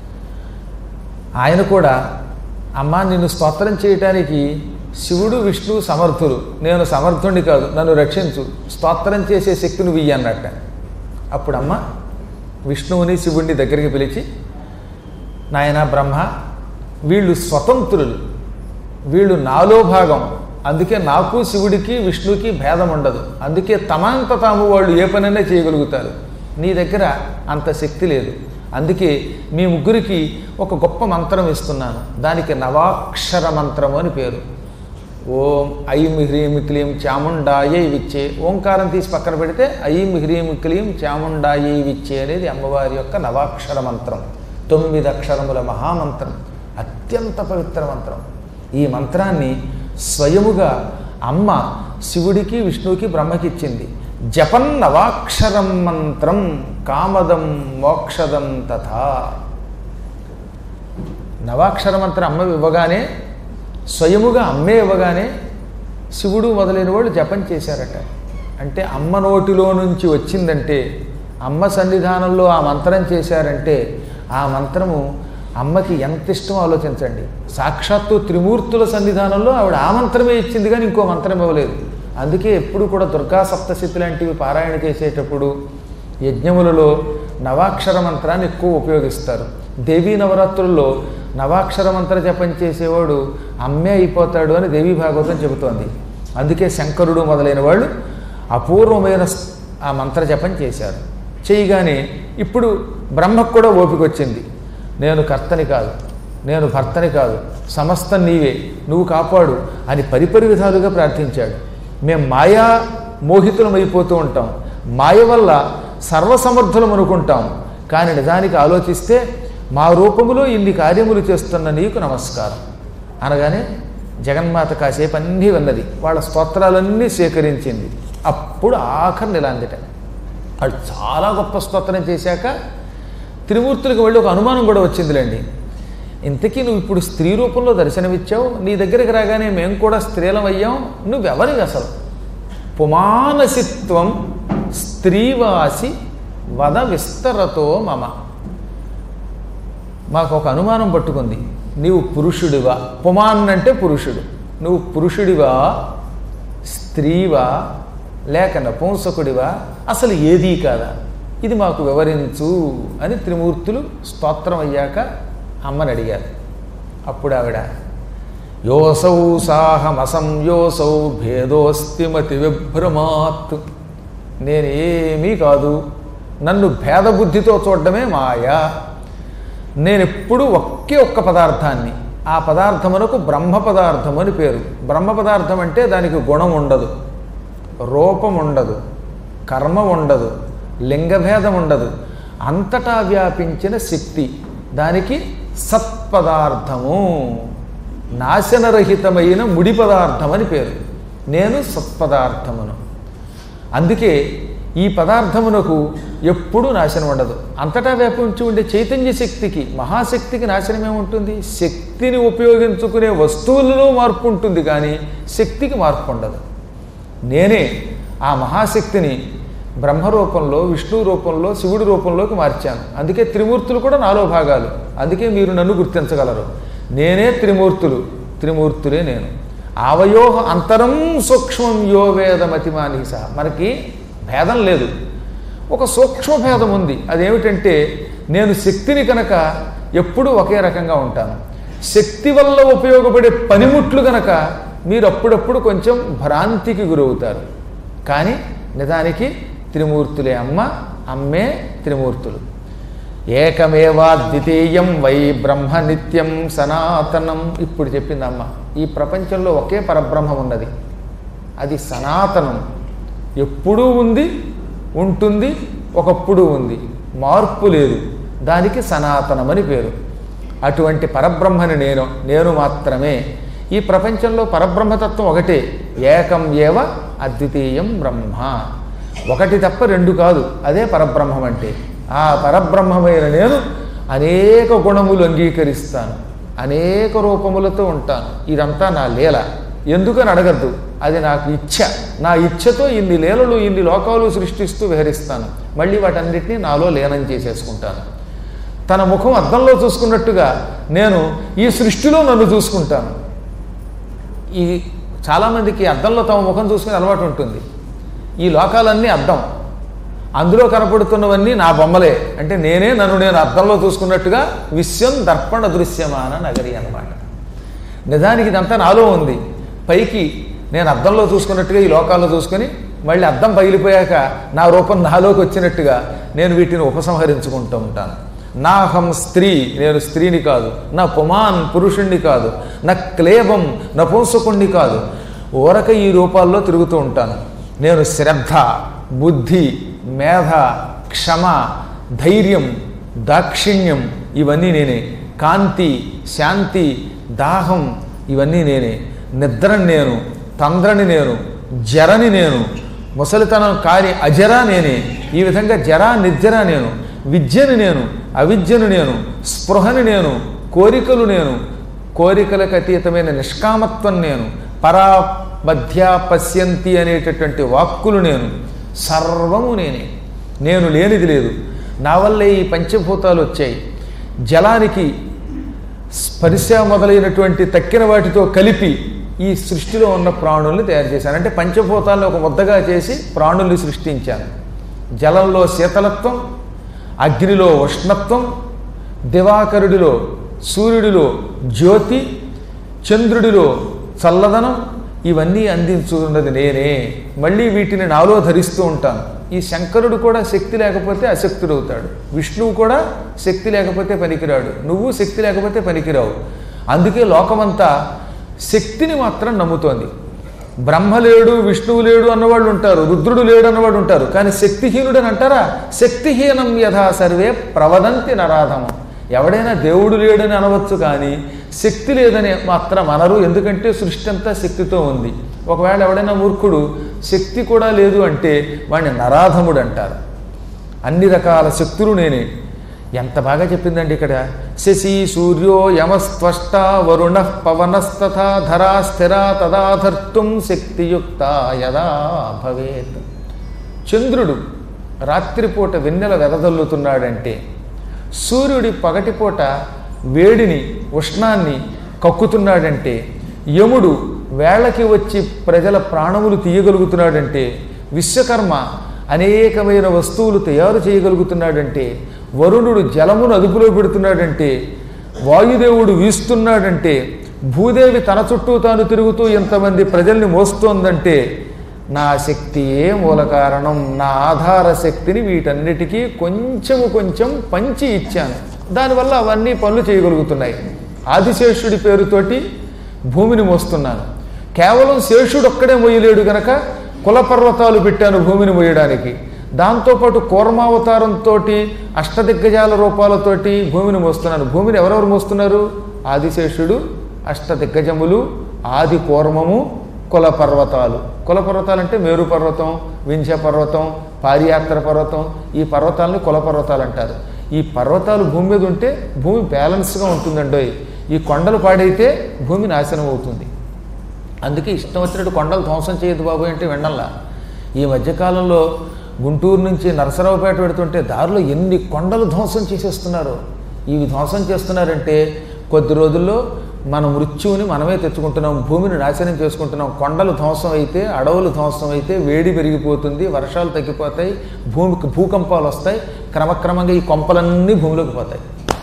ఆయన కూడా, అమ్మ నిన్ను స్తోత్రం చేయటానికి శివుడు విష్ణువు సమర్థులు, నేను సమర్థుణ్ణి కాదు, నన్ను రక్షించు, స్తోత్రం చేసే శక్తి నువ్వు ఇయ్యి అన్నట్ట. అప్పుడు అమ్మ విష్ణువుని శివుడిని దగ్గరికి పిలిచి, నాయన బ్రహ్మ, వీళ్ళు స్వతంత్రులు, వీళ్ళు నాలో భాగం, అందుకే నాకు శివుడికి విష్ణువుకి భేదం ఉండదు, అందుకే తమంత తాము వాళ్ళు ఏ పనైనా చేయగలుగుతారు. నీ దగ్గర అంత శక్తి లేదు, అందుకే మీ ముగ్గురికి ఒక గొప్ప మంత్రం ఇస్తున్నాను, దానికి నవాక్షర మంత్రము అని పేరు. ఓం ఐం హ్రీం క్లీం చాముండాయై విచ్చే, ఓంకారం తీసి పక్కన పెడితే ఐం హ్రీం క్లీం చాముండాయై విచ్చే అనేది అమ్మవారి యొక్క నవాక్షర మంత్రం, తొమ్మిది అక్షరముల మహామంత్రం, అత్యంత పవిత్ర మంత్రం. ఈ మంత్రాన్ని స్వయముగా అమ్మ శివుడికి విష్ణువుకి బ్రహ్మకి ఇచ్చింది. జపన్ నవాక్షరం మంత్రం కామదం మోక్షదం తథా. నవాక్షర మంత్రం అమ్మ ఇవ్వగానే, స్వయముగా అమ్మే ఇవ్వగానే శివుడు మొదలైన వాళ్ళు జపం చేశారట. అంటే అమ్మ నోటిలో నుంచి వచ్చిందంటే, అమ్మ సన్నిధానంలో ఆ మంత్రం చేశారంటే ఆ మంత్రము అమ్మకి ఎంత ఇష్టమో ఆలోచించండి. సాక్షాత్తు త్రిమూర్తుల సన్నిధానంలో ఆవిడ ఆ మంత్రమే ఇచ్చింది కానీ ఇంకో మంత్రం ఇవ్వలేదు. అందుకే ఎప్పుడు కూడా దుర్గా సప్తశతి లాంటివి పారాయణ చేసేటప్పుడు యజ్ఞములలో నవాక్షర మంత్రాన్ని ఎక్కువ ఉపయోగిస్తారు. దేవీ నవరాత్రుల్లో నవాక్షర మంత్ర జపం చేసేవాడు అమ్మే అయిపోతాడు అని దేవీ భాగవతం చెబుతోంది. అందుకే శంకరుడు మొదలైన వాళ్ళు అపూర్వమైన ఆ మంత్ర జపం చేశారు. చేయగానే ఇప్పుడు బ్రహ్మకు కూడా ఓపిక వచ్చింది. నేను కర్తని కాదు, నేను భర్తని కాదు, సమస్తం నీవే, నువ్వు కాపాడు అని పరిపరి విధాలుగా ప్రార్థించాడు. మేము మాయా మోహితులం అయిపోతూ ఉంటాం, మాయ వల్ల సర్వసమర్థులం అనుకుంటాం. కానీ నిజానికి ఆలోచిస్తే మా రూపములో ఇన్ని కార్యములు చేస్తున్న నీకు నమస్కారం అనగానే జగన్మాత కాసేపు అన్నీ విన్నది, వాళ్ళ స్తోత్రాలన్నీ సేకరించింది. అప్పుడు ఆఖరిని ఇలా అందిట. వాళ్ళు చాలా గొప్ప స్తోత్రం చేశాక త్రిమూర్తులకు వెళ్ళి ఒక అనుమానం కూడా వచ్చిందిలేండి. ఇంతకీ నువ్వు ఇప్పుడు స్త్రీ రూపంలో దర్శనమిచ్చావు, నీ దగ్గరికి రాగానే మేము కూడా స్త్రీలం అయ్యాం, నువ్వెవరివి అసలు? పుమానసిత్వం స్త్రీవాసి వద విస్తరతో మమ. మాకు ఒక అనుమానం పట్టుకుంది, నీవు పురుషుడివా? పుమాన్ అంటే పురుషుడు, నువ్వు పురుషుడివా, స్త్రీవా, లేక నపుంసకుడివా, అసలు ఏదీ కాదా? ఇది మాకు వివరించు అని త్రిమూర్తులు స్తోత్రం అయ్యాక అమ్మని అడిగారు. అప్పుడు ఆవిడ యోసౌ సాహమసంయోసౌ భేదోస్తిమతి విభ్రమాత్. నేనేమీ కాదు, నన్ను భేదబుద్ధితో చూడడమే మాయా. నేనెప్పుడు ఒకే ఒక్క పదార్థాన్ని, ఆ పదార్థమునకు బ్రహ్మ పదార్థం అని పేరు. బ్రహ్మ పదార్థం అంటే దానికి గుణం ఉండదు, రూపం ఉండదు, కర్మ ఉండదు, లింగభేదం ఉండదు, అంతటా వ్యాపించిన శక్తి, దానికి సత్పదార్థము, నాశనరహితమైన ముడి పదార్థం అని పేరు. నేను సత్పదార్థమును. అందుకే ఈ పదార్థమునకు ఎప్పుడూ నాశనం ఉండదు. అంతటా వ్యాపించి ఉండే చైతన్య శక్తికి, మహాశక్తికి నాశనం ఏముంటుంది? శక్తిని ఉపయోగించుకునే వస్తువులలో మార్పు ఉంటుంది కానీ శక్తికి మార్పు ఉండదు. నేనే ఆ మహాశక్తిని బ్రహ్మరూపంలో, విష్ణు రూపంలో, శివుడి రూపంలోకి మార్చాను. అందుకే త్రిమూర్తులు కూడా నాలో భాగాలు. అందుకే మీరు నన్ను గుర్తించగలరు. నేనే త్రిమూర్తులు, త్రిమూర్తులే నేను. ఆవయోహ అంతరం సూక్ష్మం యో వేదమతిమానీస. మనకి భేదం లేదు, ఒక సూక్ష్మ భేదం ఉంది. అదేమిటంటే నేను శక్తిని కనుక ఎప్పుడూ ఒకే రకంగా ఉంటాను. శక్తి వల్ల ఉపయోగపడే పనిముట్లు కనుక మీరు అప్పుడప్పుడు కొంచెం భ్రాంతికి గురవుతారు. కానీ నిజానికి త్రిమూర్తులే అమ్మ, అమ్మే త్రిమూర్తులు. ఏకమేవా ద్వితీయం వై బ్రహ్మ నిత్యం సనాతనం. ఇప్పుడు చెప్పింది అమ్మ. ఈ ప్రపంచంలో ఒకే పరబ్రహ్మం ఉన్నది, అది సనాతనం. ఎప్పుడూ ఉంది, ఉంటుంది, ఒకప్పుడు ఉంది, మార్పు లేదు. దానికి సనాతనం అని పేరు. అటువంటి పరబ్రహ్మని నేను నేను మాత్రమే. ఈ ప్రపంచంలో పరబ్రహ్మతత్వం ఒకటే, ఏకం ఏవ అద్వితీయం బ్రహ్మ. ఒకటి తప్ప రెండు కాదు, అదే పరబ్రహ్మం అంటే. ఆ పరబ్రహ్మమైన నేను అనేక గుణములు అంగీకరిస్తాను, అనేక రూపములతో ఉంటాను. ఇదంతా నా లీల. ఎందుకని అడగద్దు, అది నాకు ఇచ్ఛ. నా ఇచ్ఛతో ఇన్ని లీలలు, ఇన్ని లోకాలు సృష్టిస్తూ విహరిస్తాను. మళ్ళీ వాటన్నిటినీ నాలో లీనం చేసేసుకుంటాను. తన ముఖం అద్దంలో చూసుకున్నట్టుగా నేను ఈ సృష్టిలో నన్ను చూసుకుంటాను. ఈ చాలామందికి అద్దంలో తమ ముఖం చూసుకునే అలవాటు ఉంటుంది. ఈ లోకాలన్నీ అద్దం, అందులో కనపడుతున్నవన్నీ నా బొమ్మలే. అంటే నేనే నన్ను నేను అద్దంలో చూసుకున్నట్టుగా విశ్వం దర్పణ దృశ్యమాన నగరి అన్నమాట. నిజానికి ఇదంతా నాలో ఉంది. పైకి నేను అద్దంలో చూసుకున్నట్టుగా ఈ లోకాల్లో చూసుకొని మళ్ళీ అద్దం పగిలిపోయాక నా రూపం నాలోకి వచ్చినట్టుగా నేను వీటిని ఉపసంహరించుకుంటూ ఉంటాను. నాహం స్త్రీ, నేను స్త్రీని కాదు, నా పుమాన్ పురుషుణ్ణి కాదు, నా క్లేబం నపుంసకుణ్ణి కాదు, ఊరక ఈ రూపాల్లో తిరుగుతూ ఉంటాను. నేను శ్రద్ధ, బుద్ధి, మేధ, క్షమ, ధైర్యం, దాక్షిణ్యం ఇవన్నీ నేనే. కాంతి, శాంతి, దాహం ఇవన్నీ నేనే. నిద్రని నేను, తంద్రని నేను, జరని నేను, ముసలితనం కాని అజరా నేనే. ఈ విధంగా జరా నిర్జరా నేను. విద్యను నేను, అవిద్యను నేను, స్పృహని నేను, కోరికలు నేను, కోరికలకు అతీతమైన నిష్కామత్వం నేను, పరా మధ్య పశ్యంతి అనేటటువంటి వాక్కులు నేను, సర్వము నేనే. నేను లేనిది లేదు. నా వల్లే ఈ పంచభూతాలు వచ్చాయి. జలానికి స్పర్శ మొదలైనటువంటి తక్కిన వాటితో కలిపి ఈ సృష్టిలో ఉన్న ప్రాణుల్ని తయారు చేశాను. అంటే పంచభూతాలను ఒక ముద్దగా చేసి ప్రాణుల్ని సృష్టించాను. జలంలో శీతలత్వం, అగ్నిలో ఉష్ణత్వం, దివాకరుడిలో సూర్యుడిలో జ్యోతి, చంద్రుడిలో చల్లదనం ఇవన్నీ అందించున్నది నేనే. మళ్ళీ వీటిని నాలో ధరిస్తూ ఉంటాను. ఈ శంకరుడు కూడా శక్తి లేకపోతే అశక్తుడవుతాడు. విష్ణువు కూడా శక్తి లేకపోతే పనికిరాడు. నువ్వు శక్తి లేకపోతే పనికిరావు. అందుకే లోకమంతా శక్తిని మాత్రం నమ్ముతోంది. బ్రహ్మ లేడు, విష్ణువు లేడు అన్నవాళ్ళు ఉంటారు, రుద్రుడు లేడు అన్నవాడు ఉంటారు. కానీ శక్తిహీనుడు అని అంటారా? శక్తిహీనం యథా సర్వే ప్రవదంతి నరాధమం. ఎవడైనా దేవుడు లేడని అనవచ్చు, కానీ శక్తి లేదని మాత్రం అనరు. ఎందుకంటే సృష్టి అంతా శక్తితో ఉంది. ఒకవేళ ఎవడైనా మూర్ఖుడు శక్తి కూడా లేదు అంటే వాడిని నరాధముడు అంటారు. అన్ని రకాల శక్తులు నేనే. ఎంత బాగా చెప్పిందండి ఇక్కడ. శశి సూర్యో యమస్త్వష్ట వరుణ పవనస్తథా ధరా స్థిర తదాధర్తుం శక్తియుక్త యదా భవేత్. చంద్రుడు రాత్రిపూట వెన్నెల వెదజల్లుతున్నాడంటే, సూర్యుడి పగటిపూట వేడిని ఉష్ణాన్ని కక్కుతున్నాడంటే, యముడు వేళకి వచ్చి ప్రజల ప్రాణములు తీయగలుగుతున్నాడంటే, విశ్వకర్మ అనేకమైన వస్తువులు తయారు చేయగలుగుతున్నాడంటే, వరుణుడు జలమును అదుపులో పెడుతున్నాడంటే, వాయుదేవుడు వీస్తున్నాడంటే, భూదేవి తన చుట్టూ తాను తిరుగుతూ ఎంతమంది ప్రజల్ని మోస్తోందంటే, నా శక్తియే మూల కారణం. నా ఆధార శక్తిని వీటన్నిటికీ కొంచెము కొంచెం పంచి ఇచ్చాను. దానివల్ల అవన్నీ పనులు చేయగలుగుతున్నాయి. ఆదిశేషుడి పేరుతోటి భూమిని మోస్తున్నాను. కేవలం శేషుడు ఒక్కడే మోయలేడు గనక కులపర్వతాలు పెట్టాను భూమిని మోయడానికి. దాంతోపాటు కూర్మావతారంతో అష్టదిగ్గజాల రూపాలతోటి భూమిని మోస్తున్నాను. భూమిని ఎవరెవరు మోస్తున్నారు? ఆదిశేషుడు, అష్టదిగ్గజములు, ఆది కూర్మము, కుల పర్వతాలు. కుల పర్వతాలు అంటే మేరు పర్వతం, వింధ్య పర్వతం, పారియాత్ర పర్వతం. ఈ పర్వతాలని కుల పర్వతాలు అంటారు. ఈ పర్వతాలు భూమి మీద ఉంటే భూమి బ్యాలెన్స్గా ఉంటుందండోయ్. ఈ కొండలు పాడైతే భూమి నాశనం అవుతుంది. అందుకే ఇష్టం వచ్చినట్టు కొండలు ధ్వంసం చేయదు బాబు అంటే వెండల్లా. ఈ మధ్యకాలంలో గుంటూరు నుంచి నరసరావుపేట పెడుతుంటే దారిలో ఎన్ని కొండలు ధ్వంసం చేసేస్తున్నారు. ఇవి ధ్వంసం చేస్తున్నారంటే కొద్ది రోజుల్లో మన మృత్యువుని మనమే తెచ్చుకుంటున్నాం, భూమిని నాశనం చేసుకుంటున్నాం. కొండలు ధ్వంసం అయితే, అడవులు ధ్వంసం అయితే వేడి పెరిగిపోతుంది, వర్షాలు తగ్గిపోతాయి, భూమికి భూకంపాలు వస్తాయి, క్రమక్రమంగా ఈ కొంపలన్నీ భూమిలోకి పోతాయి.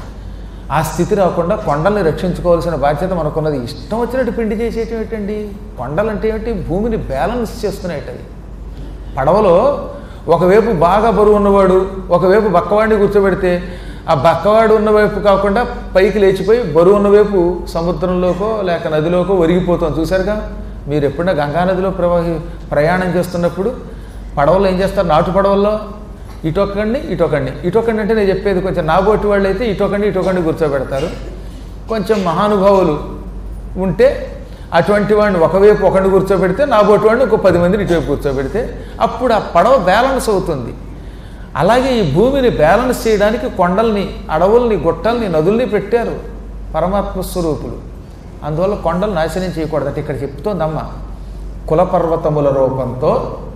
ఆ స్థితి రాకుండా కొండల్ని రక్షించుకోవాల్సిన బాధ్యత మనకున్నది. ఇష్టం వచ్చినట్టు పిండి చేసేయటం ఏంటండి? కొండలు అంటే ఏమిటి? భూమిని బ్యాలెన్స్ చేస్తున్నాయి. పడవలో ఒకవైపు బాగా బరువు ఉన్నవాడు ఒకవైపు బక్కవాడిని కూర్చోబెడితే ఆ బక్కవాడు ఉన్నవైపు కాకుండా పైకి లేచిపోయి బరువు ఉన్నవైపు సముద్రంలోకో లేక నదిలోకో ఒరిగిపోతాం. చూశారుగా మీరు ఎప్పుడైనా గంగానదిలో ప్రవాహి ప్రయాణం చేస్తున్నప్పుడు పడవలో ఏం చేస్తారు? నాటు పడవల్లో ఇటొకండి ఇటొకండి ఇటొకండి అంటే నేను చెప్పేది కొంచెం నాబోటి వాళ్ళు అయితే ఇటొకండి ఇటొకండి కూర్చోబెడతారు. కొంచెం మహానుభావులు ఉంటే అటువంటి వాడిని ఒకవైపు ఒకడిని కూర్చోబెడితే నాబోటి వాడిని ఒక పది మందిని ఇటువైపు కూర్చోబెడితే అప్పుడు ఆ పడవ బ్యాలెన్స్ అవుతుంది. అలాగే ఈ భూమిని బ్యాలెన్స్ చేయడానికి కొండల్ని, అడవుల్ని, గుట్టల్ని, నదుల్ని పెట్టారు పరమాత్మ స్వరూపులు. అందువల్ల కొండలు నాశనం చేయకూడదంటే ఇక్కడ చెప్తోందమ్మ. కులపర్వతముల రూపంతో,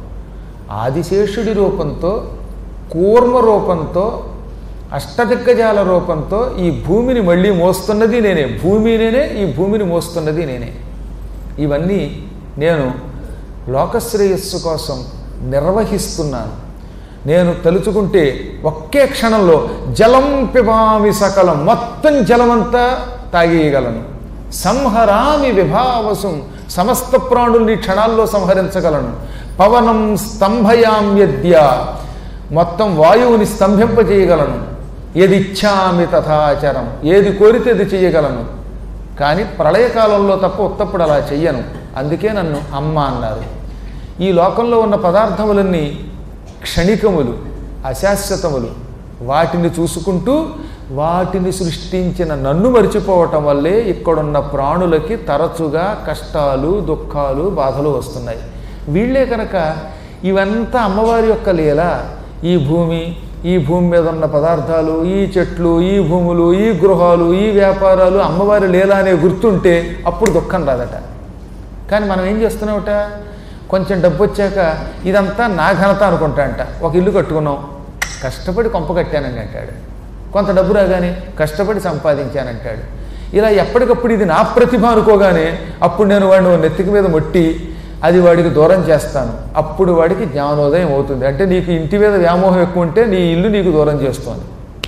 ఆదిశేషుడి రూపంతో, కూర్మ రూపంతో, అష్టదిగ్గజాల రూపంతో ఈ భూమిని మళ్ళీ మోస్తున్నది నేనే. భూమి నేనే, ఈ భూమిని మోస్తున్నది నేనే. ఇవన్నీ నేను లోకశ్రేయస్సు కోసం నిర్వహిస్తున్నాను. నేను తలుచుకుంటే ఒకే క్షణంలో జలం పిబామి సకలం, మొత్తం జలమంతా తాగేయగలను. సంహరామి విభావసం, సమస్త ప్రాణుల్ని క్షణాల్లో సంహరించగలను. పవనం స్తంభయామ్యద్య, మొత్తం వాయువుని స్తంభింపజేయగలను. యదిచ్ఛామి తథాచరం, ఏది కోరితే అది చెయ్యగలను, కానీ ప్రళయకాలంలో తప్ప ఉత్తప్పుడు అలా చెయ్యను, అందుకే నన్ను అమ్మ అన్నారు. ఈ లోకంలో ఉన్న పదార్థములన్నీ క్షణికములు, అశాశ్వతములు. వాటిని చూసుకుంటూ వాటిని సృష్టించిన నన్ను మరిచిపోవటం వల్లే ఇక్కడున్న ప్రాణులకి తరచుగా కష్టాలు, దుఃఖాలు, బాధలు వస్తున్నాయి. వీళ్ళే కనుక ఇవంతా అమ్మవారి యొక్క లీల. ఈ భూమి, ఈ భూమి మీద ఉన్న పదార్థాలు, ఈ చెట్లు, ఈ భూములు, ఈ గృహాలు, ఈ వ్యాపారాలు అమ్మవారి లీల అనే గుర్తుంటే అప్పుడు దుఃఖం రాదట. కానీ మనం ఏం చేస్తున్నామట, కొంచెం డబ్బు వచ్చాక ఇదంతా నా ఘనత అనుకుంటా అంట. ఒక ఇల్లు కట్టుకున్నాం, కష్టపడి కొంప కట్టానని అంటాడు. కొంత డబ్బు రాగానే కష్టపడి సంపాదించానంటాడు. ఇలా ఎప్పటికప్పుడు ఇది నా ప్రతిభ అనుకోగానే అప్పుడు నేను వాడిని నెత్తికి మీద మొట్టి అది వాడికి దూరం చేస్తాను. అప్పుడు వాడికి జ్ఞానోదయం అవుతుంది. అంటే నీకు ఇంటి మీద వ్యామోహం ఎక్కువ ఉంటే నీ ఇల్లు నీకు దూరం చేస్తుంది.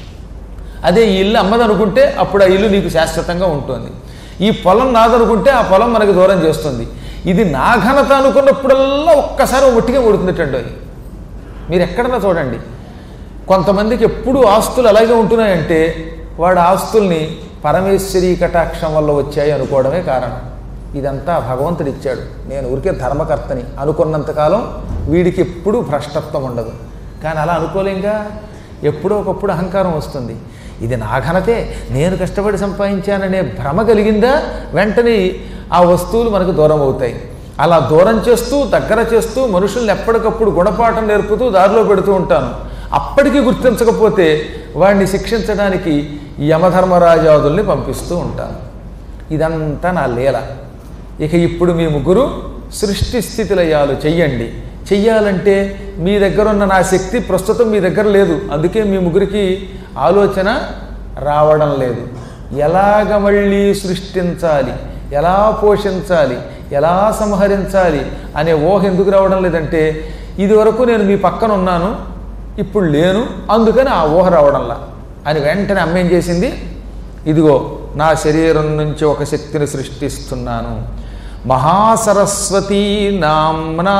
అదే ఈ ఇల్లు అమ్మదనుకుంటే అప్పుడు ఆ ఇల్లు నీకు శాశ్వతంగా ఉంటుంది. ఈ పొలం నాదనుకుంటే ఆ పొలం మనకి దూరం చేస్తుంది. ఇది నా ఘనత అనుకున్నప్పుడల్లా ఒక్కసారి ఒట్టిగా కొడుతుందటండి. మీరు ఎక్కడన్నా చూడండి, కొంతమందికి ఎప్పుడూ ఆస్తులు అలాగే ఉంటున్నాయంటే వాడు ఆస్తుల్ని పరమేశ్వరీ కటాక్షం వల్ల వచ్చాయి అనుకోవడమే కారణం. ఇదంతా భగవంతుడు ఇచ్చాడు, నేను ఊరికే ధర్మకర్తని అనుకున్నంతకాలం వీడికి ఎప్పుడూ భ్రష్టత్వం ఉండదు. కానీ అలా అనుకోలేంగా, ఎప్పుడో ఒకప్పుడు అహంకారం వస్తుంది. ఇది నా ఘనతే, నేను కష్టపడి సంపాదించాననే భ్రమ కలిగిందా వెంటనే ఆ వస్తువులు మనకు దూరం అవుతాయి. అలా దూరం చేస్తూ దగ్గర చేస్తూ మనుషుల్ని ఎప్పటికప్పుడు గుణపాఠం నేర్పుతూ దారిలో పెడుతూ ఉంటాను. అప్పటికీ గుర్తించకపోతే వాడిని శిక్షించడానికి యమధర్మరాజాదుల్ని పంపిస్తూ ఉంటాను. ఇదంతా నా లీల. ఇక ఇప్పుడు మీ ముగ్గురు సృష్టి స్థితి లయాలు చెయ్యండి. చెయ్యాలంటే మీ దగ్గర ఉన్న నా శక్తి ప్రస్తుతం మీ దగ్గర లేదు, అందుకే మీ ముగ్గురికి ఆలోచన రావడం లేదు. ఎలాగ మళ్ళీ సృష్టించాలి, ఎలా పోషించాలి, ఎలా సంహరించాలి అనే ఊహ ఎందుకు రావడం లేదంటే ఇదివరకు నేను మీ పక్కన ఉన్నాను, ఇప్పుడు లేను, అందుకని ఆ ఊహ రావడంలా అని వెంటనే అమ్మ ఏం చేసింది, ఇదిగో నా శరీరం నుంచి ఒక శక్తిని సృష్టిస్తున్నాను. మహాసరస్వతీ నామ్నా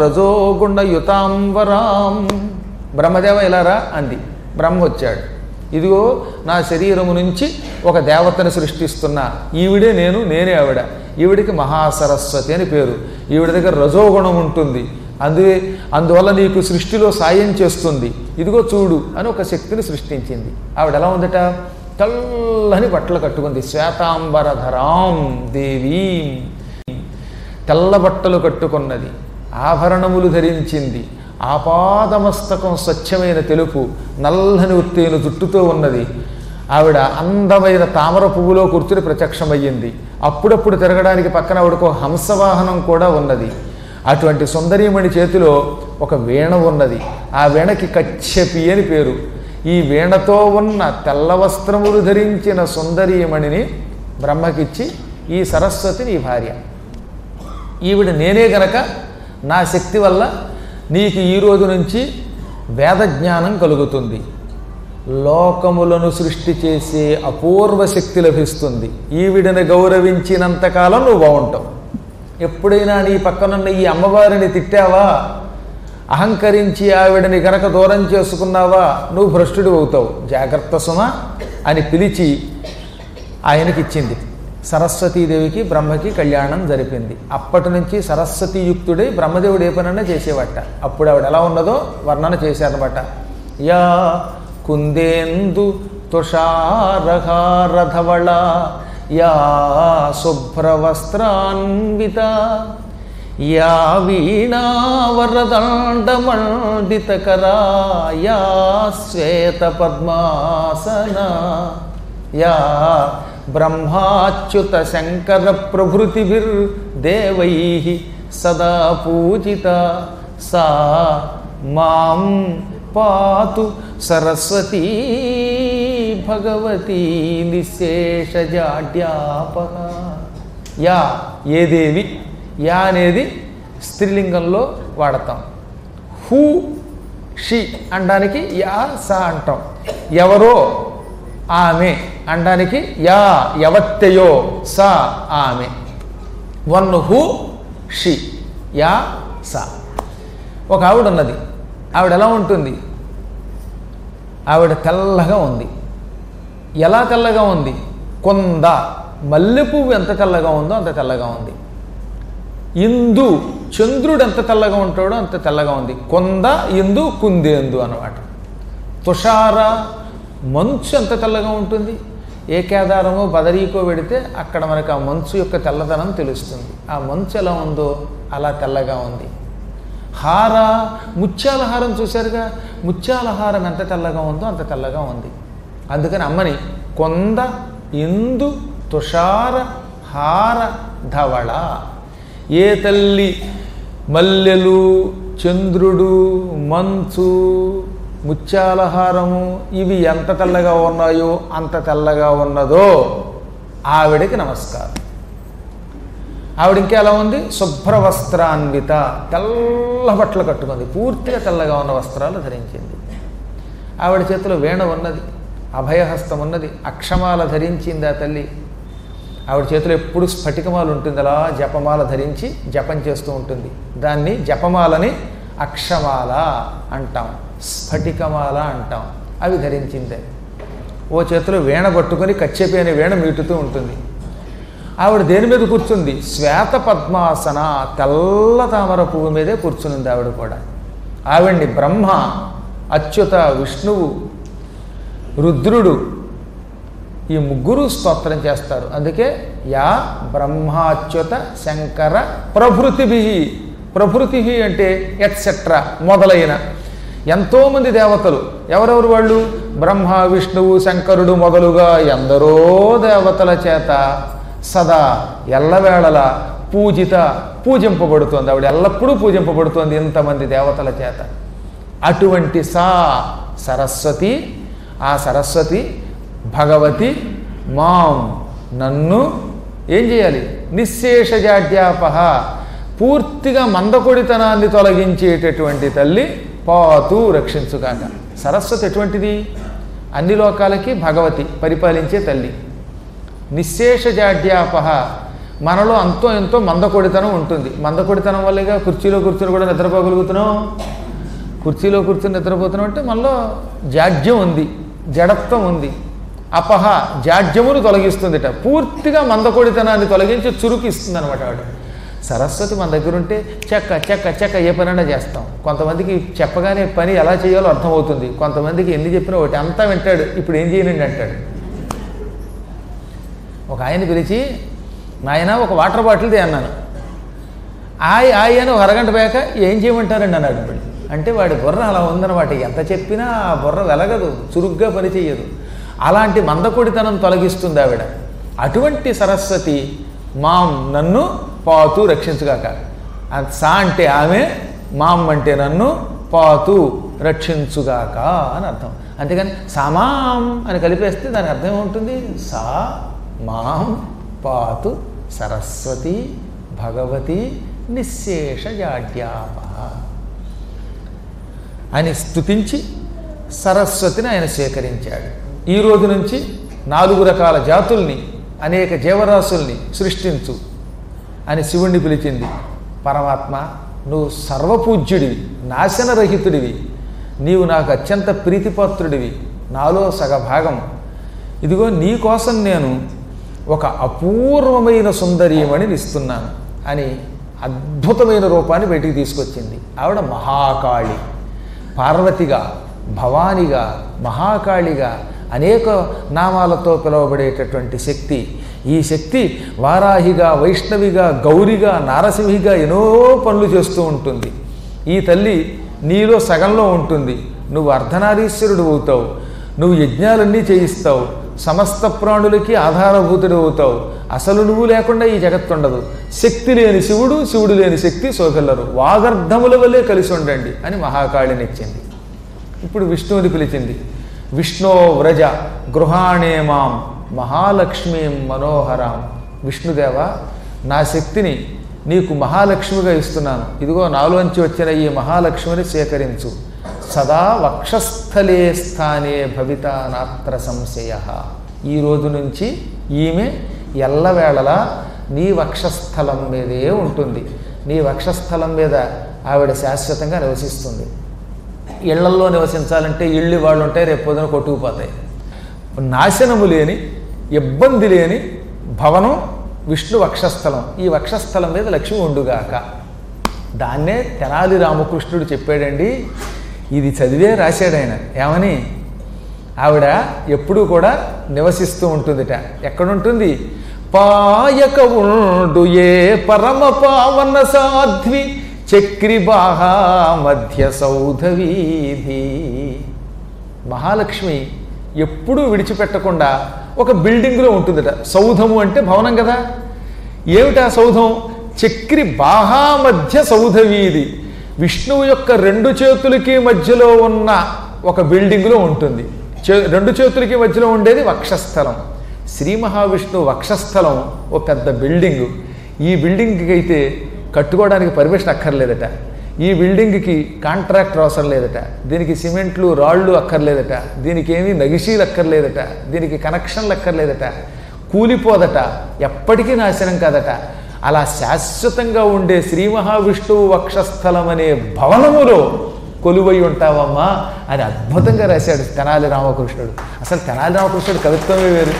రజోగుణయుతాంబరాం. బ్రహ్మదేవ ఇలారా అంది. బ్రహ్మ వచ్చాడు. ఇదిగో నా శరీరము నుంచి ఒక దేవతను సృష్టిస్తున్నా, ఈవిడే నేను, నేనే ఆవిడ. ఈవిడికి మహాసరస్వతి అని పేరు. ఈవిడ దగ్గర రజోగుణం ఉంటుంది, అందుకే అందువల్ల నీకు సృష్టిలో సాయం చేస్తుంది. ఇదిగో చూడు అని ఒక శక్తిని సృష్టించింది. ఆవిడ ఎలా ఉందట, తెల్లని బట్టలు కట్టుకుంది. శ్వేతాంబరధరాం దేవీం, తెల్ల బట్టలు కట్టుకున్నది, ఆభరణములు ధరించింది, ఆపాదమస్తకం స్వచ్ఛమైన తెలుపు, నల్లని ఉత్తేను జుట్టుతో ఉన్నది. ఆవిడ అందమైన తామర పువ్వులో కూర్చుని ప్రత్యక్షమయ్యింది. అప్పుడప్పుడు తిరగడానికి పక్కన ఆవిడకు హంసవాహనం కూడా ఉన్నది. అటువంటి సుందరీమణి చేతిలో ఒక వీణ ఉన్నది. ఆ వీణకి కశ్యపి అని పేరు. ఈ వీణతో ఉన్న తెల్ల వస్త్రములు ధరించిన సుందరీమణిని బ్రహ్మకిచ్చి, ఈ సరస్వతి నీ భార్య, ఈవిడ నేనే గనక నా శక్తి వల్ల నీకు ఈ రోజు నుంచి వేద జ్ఞానం కలుగుతుంది, లోకములను సృష్టి చేసే అపూర్వ శక్తి లభిస్తుంది. ఈవిడని గౌరవించినంతకాలం నువ్వు బాగుంటావు. ఎప్పుడైనా నీ పక్కనున్న ఈ అమ్మవారిని తిట్టావా, అహంకరించి ఆవిడని గనక దూరం చేసుకున్నావా, నువ్వు భ్రష్టుడు అవుతావు, జాగ్రత్త సుమ అని పిలిచి ఆయనకిచ్చింది. సరస్వతీదేవికి బ్రహ్మకి కళ్యాణం జరిపింది. అప్పటి నుంచి సరస్వతీయుక్తుడై బ్రహ్మదేవుడు ఏ పనన్నా చేసేవట. అప్పుడు ఆవిడ ఎలా ఉన్నదో వర్ణన చేశారనమాట. యా కుందేందు తుషారహారధవళ యా శుభ్రవస్త్రాన్విత యా వీణావరదండమండితకరా యా శ్వేత పద్మాసన యా బ్రహ్మాచ్యుత శంకర ప్రభృతిభిర్దేవై సదా పూజిత సా మాం పాతు సరస్వతీ భగవతీ నిశేషజాడ్యాపహ. యా ఏ దేవి, యా అనేది స్త్రీలింగంలో వాడతాం. హూ షి అనడానికి యా సా అంటాం. ఎవరో ఆమె అనడానికి యా యవత్తయో సా ఆమె. వన్ హూ షి యా సా. ఒక ఆవిడ ఉన్నది. ఆవిడ ఎలా ఉంటుంది, ఆవిడ తెల్లగా ఉంది, ఎలా తెల్లగా ఉంది? కొంద, మల్లె పువ్వు ఎంత తెల్లగా ఉందో అంత తెల్లగా ఉంది. ఇందు, చంద్రుడు ఎంత తెల్లగా ఉంటాడో అంత తెల్లగా ఉంది. కొంద, ఇందు, కుందేందు అన్నమాట. తుషార, మంచు ఎంత తెల్లగా ఉంటుంది? ఏ కేదారమో బదరీకో పెడితే అక్కడ మనకు ఆ మంచు యొక్క తెల్లదనం తెలుస్తుంది. ఆ మంచు ఎలా ఉందో అలా తెల్లగా ఉంది. హార, ముత్యాల హారం చూశారుగా, ముత్యాల హారం ఎంత తెల్లగా ఉందో అంత తెల్లగా ఉంది. అందుకని అమ్మని కొంద, ఇందు, తుషార, హార, ధవళ. ఏ తల్లి మల్లెలు, చంద్రుడు, మంచు, ముత్యాలహారము ఇవి ఎంత తెల్లగా ఉన్నాయో అంత తెల్లగా ఉన్నదో ఆవిడకి నమస్కారం. ఆవిడ ఇంకా ఎలా ఉంది? శుభ్రవస్త్రాన్విత, తెల్ల బట్టలు కట్టుకుంది, పూర్తిగా తెల్లగా ఉన్న వస్త్రాలు ధరించింది. ఆవిడ చేతిలో వీణ ఉన్నది, అభయహస్తం ఉన్నది, అక్షమాల ధరించింది ఆ తల్లి. ఆవిడ చేతిలో ఎప్పుడు స్ఫటికమాల ఉంటుంది, అలా జపమాల ధరించి జపం చేస్తూ ఉంటుంది. దాన్ని జపమాలని అక్షమాల అంటాం, స్ఫటికమాల అంటాం. అవి ధరించిందే. ఓ చేతిలో వీణ పట్టుకొని కచ్చెపి అనే వీణ మీటుతూ ఉంటుంది. ఆవిడ దేని మీద కూర్చుంది? శ్వేత పద్మాసన, తెల్ల తామర పువ్వు మీదే కూర్చునింది ఆవిడ కూడా. ఆవిడ్ని బ్రహ్మ, అచ్యుత, విష్ణువు, రుద్రుడు ఈ ముగ్గురు స్తోత్రం చేస్తారు. అందుకే యా బ్రహ్మాచ్యుత శంకర ప్రభృతిభి. ప్రభృతి అంటే ఎట్సెట్రా మొదలైన ఎంతోమంది దేవతలు. ఎవరెవరు వాళ్ళు? బ్రహ్మ, విష్ణువు, శంకరుడు మొదలుగా ఎందరో దేవతల చేత సదా ఎల్లవేళలా పూజిత, పూజింపబడుతోంది. ఆవిడ ఎల్లప్పుడూ పూజింపబడుతోంది ఇంతమంది దేవతల చేత. అటువంటి సా సరస్వతి, ఆ సరస్వతి భగవతి మాం నన్ను ఏం చేయాలి? నిశ్శేషజాడ్యాపహ, పూర్తిగా మందకొడితనాన్ని తొలగించేటటువంటి తల్లి పాతు రక్షించుగాక. సరస్వతి ఎటువంటిది? అన్ని లోకాలకి భగవతి, పరిపాలించే తల్లి. నిశ్శేషజాడ్యాపహ, మనలో అంతో ఎంతో మందకొడితనం ఉంటుంది. మందకొడితనం వల్లగా కుర్చీలో కూర్చొని కూడా నిద్రపోగలుగుతున్నాం. కుర్చీలో కూర్చొని నిద్రపోతున్నాం అంటే మనలో జాడ్యం ఉంది, జడత్వం ఉంది. అపహ, జాడ్యమును తొలగిస్తుందిట. పూర్తిగా మందకొడితనాన్ని తొలగించి చురుకు ఇస్తుంది అనమాట వాడు. సరస్వతి మన దగ్గర ఉంటే చెక్క చెక్క చెక్క ఏ పనైనా చేస్తాం. కొంతమందికి చెప్పగానే పని ఎలా చేయాలో అర్థమవుతుంది. కొంతమందికి ఎన్ని చెప్పినా ఒకటి అంతా వింటాడు, ఇప్పుడు ఏం చేయనండి అంటాడు. ఒక ఆయన పిలిచి, నాయన ఒక వాటర్ బాటిల్ది అన్నాను. ఆయి ఆయి అని ఒక అరగంట పోయాక ఏం చేయమంటారండి అన్నాడు. అంటే వాడి బుర్ర అలా ఉందన్నమాట. ఎంత చెప్పినా ఆ బుర్ర వెలగదు, చురుగ్గా పని చెయ్యదు. అలాంటి మందకొడితనం తొలగిస్తుంది ఆవిడ. అటువంటి సరస్వతి మాం నన్ను పాతు రక్షించుగాక. సా అంటే ఆమె, మాం అంటే నన్ను, పాతు రక్షించుగాక అని అర్థం. అంతేగాని సామాం అని కలిపేస్తే దానికి అర్థం ఏముంటుంది? సా మాం పాతు సరస్వతి భగవతి నిశ్శేషజాడ్యాప అని స్తుతించి సరస్వతిని ఆయన స్వీకరించాడు. ఈ రోజు నుంచి నాలుగు రకాల జాతుల్ని, అనేక జీవరాశుల్ని సృష్టించు అని శివుణ్ణి పిలిచింది. పరమాత్మ, నువ్వు సర్వపూజ్యుడివి, నాశనరహితుడివి, నీవు నాకు అత్యంత ప్రీతిపాత్రుడివి, నాలో సగభాగం. ఇదిగో నీ కోసం నేను ఒక అపూర్వమైన సుందరీమణిని ఇస్తున్నాను అని అద్భుతమైన రూపాన్ని బయటికి తీసుకొచ్చింది. ఆవిడ మహాకాళి, పార్వతిగా, భవానిగా, మహాకాళిగా అనేక నామాలతో పిలువబడేటటువంటి శక్తి. ఈ శక్తి వారాహిగా, వైష్ణవిగా, గౌరిగా, నారసింహిగా ఎన్నో పనులు చేస్తూ ఉంటుంది. ఈ తల్లి నీలో సగంలో ఉంటుంది. నువ్వు అర్ధనారీశ్వరుడు అవుతావు, నువ్వు యజ్ఞాలన్నీ చేయిస్తావు, సమస్త ప్రాణులకి ఆధారభూతుడు అవుతావు. అసలు నువ్వు లేకుండా ఈ జగత్తు ఉండదు. శక్తి లేని శివుడు, శివుడు లేని శక్తి సోదరులు వాగర్ధముల వల్లే కలిసి ఉండండి అని మహాకాళినిచ్చింది. ఇప్పుడు విష్ణువుని పిలిచింది. విష్ణో వ్రజ గృహాణే మాం మహాలక్ష్మీం మనోహరాం. విష్ణుదేవ, నా శక్తిని నీకు మహాలక్ష్మిగా ఇస్తున్నాను. ఇదిగో నాలోంచి వచ్చిన ఈ మహాలక్ష్మిని స్వీకరించు. సదా వక్షస్థలే స్థానే భవిత నాత్ర సంశయ. ఈ రోజు నుంచి ఈమె ఎల్లవేళలా నీ వక్షస్థలం మీదే ఉంటుంది. నీ వక్షస్థలం మీద ఆవిడ శాశ్వతంగా నివసిస్తుంది. ఇళ్లల్లో నివసించాలంటే ఇళ్ళు వాళ్ళు ఉంటాయి, రేపు పొద్దున కొట్టుకుపోతాయి. నాశనము లేని ఇబ్బంది లేని భవనం విష్ణు వక్షస్థలం. ఈ వక్షస్థలం మీద లక్ష్మి ఉండుగాక. దాన్నే తెనాలి రామకృష్ణుడు చెప్పాడండి. ఇది చదివే రాశాడు ఆయన. ఏమని? ఆవిడ ఎప్పుడూ కూడా నివసిస్తూ ఉంటుందిట. ఎక్కడుంటుంది? పాయక ఉండు ఏ పరమ పావన సాధ్వి చక్రిబాహా మధ్య సౌధవీధి. మహాలక్ష్మి ఎప్పుడూ విడిచిపెట్టకుండా ఒక బిల్డింగ్లో ఉంటుందట. సౌధము అంటే భవనం కదా. ఏమిటా సౌధం? చక్రి బాహా మధ్య సౌధవీధి. విష్ణువు యొక్క రెండు చేతులకి మధ్యలో ఉన్న ఒక బిల్డింగ్లో ఉంటుంది. చే రెండు చేతులకి మధ్యలో ఉండేది వక్షస్థలం. శ్రీ మహావిష్ణువు వక్షస్థలం ఓ పెద్ద బిల్డింగు. ఈ బిల్డింగ్కి అయితే కట్టుకోవడానికి పర్మిషన్ అక్కర్లేదట. ఈ బిల్డింగ్కి కాంట్రాక్టర్ అవసరం లేదట. దీనికి సిమెంట్లు రాళ్ళు అక్కర్లేదట. దీనికి ఏమీ నగిషీలు అక్కర్లేదట. దీనికి కనెక్షన్లు అక్కర్లేదట. కూలిపోదట. ఎప్పటికీ నాశనం కాదట. అలా శాశ్వతంగా ఉండే శ్రీ మహావిష్ణువు వక్షస్థలం అనే భవనములో కొలువై ఉంటావమ్మా అని అద్భుతంగా రాశాడు తెనాలి రామకృష్ణుడు. అసలు తెనాలి రామకృష్ణుడు కవిత్వమే వేరు.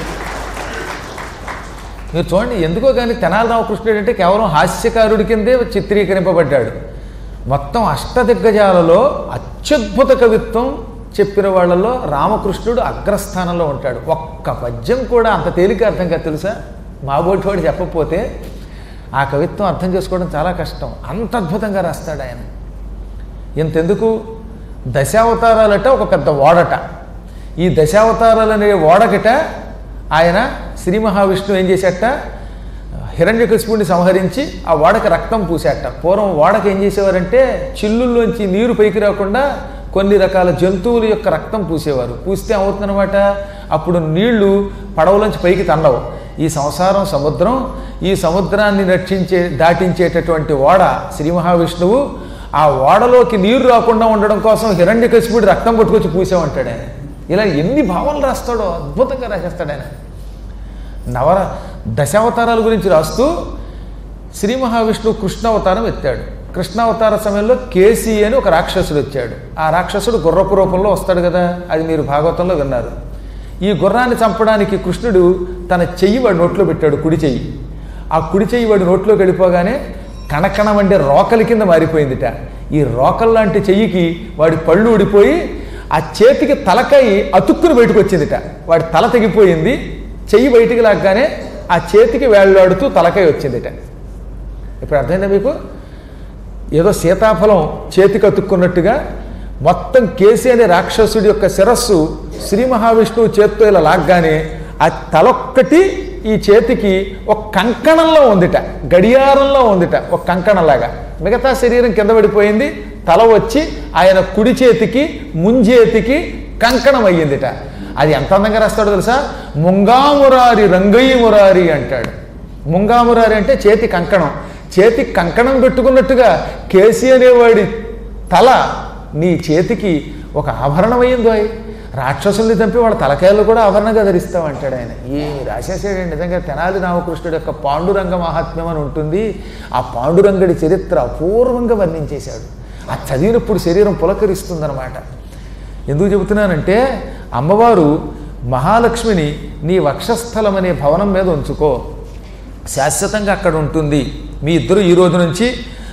మీరు చూడండి, ఎందుకో కానీ తెనాలి రామకృష్ణుడు అంటే కేవలం హాస్యకారుడి కిందే చిత్రీకరింపబడ్డాడు. మొత్తం అష్టదిగ్గజాలలో అత్యద్భుత కవిత్వం చెప్పిన వాళ్ళలో రామకృష్ణుడు అగ్రస్థానంలో ఉంటాడు. ఒక్క పద్యం కూడా అంత తేలిక అర్థంగా తెలుసా? మాబోటి వాడు చెప్పకపోతే ఆ కవిత్వం అర్థం చేసుకోవడం చాలా కష్టం. అంత అద్భుతంగా రాస్తాడు ఆయన. ఇంతెందుకు, దశావతారాలట ఒక పెద్ద ఓడట. ఈ దశావతారాలు అనే ఓడకట ఆయన శ్రీ మహావిష్ణువు ఏం చేశాట? హిరణ్యకశిపుడిని సంహరించి ఆ ఓడకి రక్తం పూసేట. పూర్వం ఓడకి ఏం చేసేవారంటే చిల్లుల్లోంచి నీరు పైకి రాకుండా కొన్ని రకాల జంతువుల యొక్క రక్తం పూసేవారు. పూస్తే అవుతుందన్నమాట. అప్పుడు నీళ్లు పడవలోంచి పైకి తండవు. ఈ సంసారం సముద్రం. ఈ సముద్రాన్ని రక్షించే దాటించేటటువంటి ఓడ శ్రీ మహావిష్ణువు. ఆ ఓడలోకి నీరు రాకుండా ఉండడం కోసం హిరణ్యకశిపుడి రక్తం పట్టుకొచ్చి పూసామంటాడు ఆయన. ఇలా ఎన్ని భావాలు రాస్తాడో అద్భుతంగా రాసేస్తాడు ఆయన. నవర దశావతారాల గురించి రాస్తూ శ్రీ మహావిష్ణువు కృష్ణావతారం ఎత్తాడు. కృష్ణావతార సమయంలో కేసీ అని ఒక రాక్షసుడు వచ్చాడు. ఆ రాక్షసుడు గుర్రపు రూపంలో వస్తాడు కదా, అది మీరు భాగవతంలో విన్నారు. ఈ గుర్రాన్ని చంపడానికి కృష్ణుడు తన చెయ్యి వాడి నోట్లో పెట్టాడు, కుడి చెయ్యి. ఆ కుడి చెయ్యి వాడి నోట్లోకి వెళ్ళిపోగానే కణకణం అంటే రోకలి కింద మారిపోయిందిట. ఈ రోకల్ లాంటి చెయ్యికి వాడి పళ్ళు ఊడిపోయి ఆ చేతికి తలకాయి అతుక్కుని బయటకు వచ్చిందిట. వాడి తల తెగిపోయింది. చెయ్యి బయటికి లాగ్గానే ఆ చేతికి వేళ్లాడుతూ తలకాయ వచ్చిందిట. ఇప్పుడు అర్థమైందా మీకు? ఏదో సీతాఫలం చేతికి అతుక్కున్నట్టుగా మొత్తం కేసీ అనే రాక్షసుడి యొక్క శిరస్సు శ్రీ మహావిష్ణువు చేత్తో ఇలా లాగ్గానే ఆ తలొక్కటి ఈ చేతికి ఒక కంకణంలో ఉందిట, గడియారంలో ఉందిట, ఒక కంకణంలాగా. మిగతా శరీరం కింద పడిపోయింది. తల వచ్చి ఆయన కుడి చేతికి ముంజేతికి కంకణం అయ్యిందిట. అది ఎంత అందంగా రాస్తాడో తెలుసా? ముంగామురారి రంగయ్య మురారి అంటాడు. ముంగామురారి అంటే చేతి కంకణం. చేతి కంకణం పెట్టుకున్నట్టుగా కేసీ అనేవాడి తల నీ చేతికి ఒక ఆభరణం అయ్యిందో. రాక్షసుల్ని చంపి వాళ్ళ తలకాయలు కూడా ఆభరణంగా ధరిస్తామంటాడు ఆయన. ఏమి రాసేసాడండి నిజంగా. తెనాలి రామకృష్ణుడు యొక్క పాండురంగ మహాత్మ్యం అని ఉంటుంది. ఆ పాండురంగడి చరిత్ర అపూర్వంగా వర్ణించేశాడు. ఆ చదివినప్పుడు శరీరం పులకరిస్తుందన్నమాట. ఎందుకు చెబుతున్నానంటే, అమ్మవారు మహాలక్ష్మిని నీ వక్షస్థలం అనే భవనం మీద ఉంచుకో, శాశ్వతంగా అక్కడ ఉంటుంది. మీ ఇద్దరు ఈ రోజు నుంచి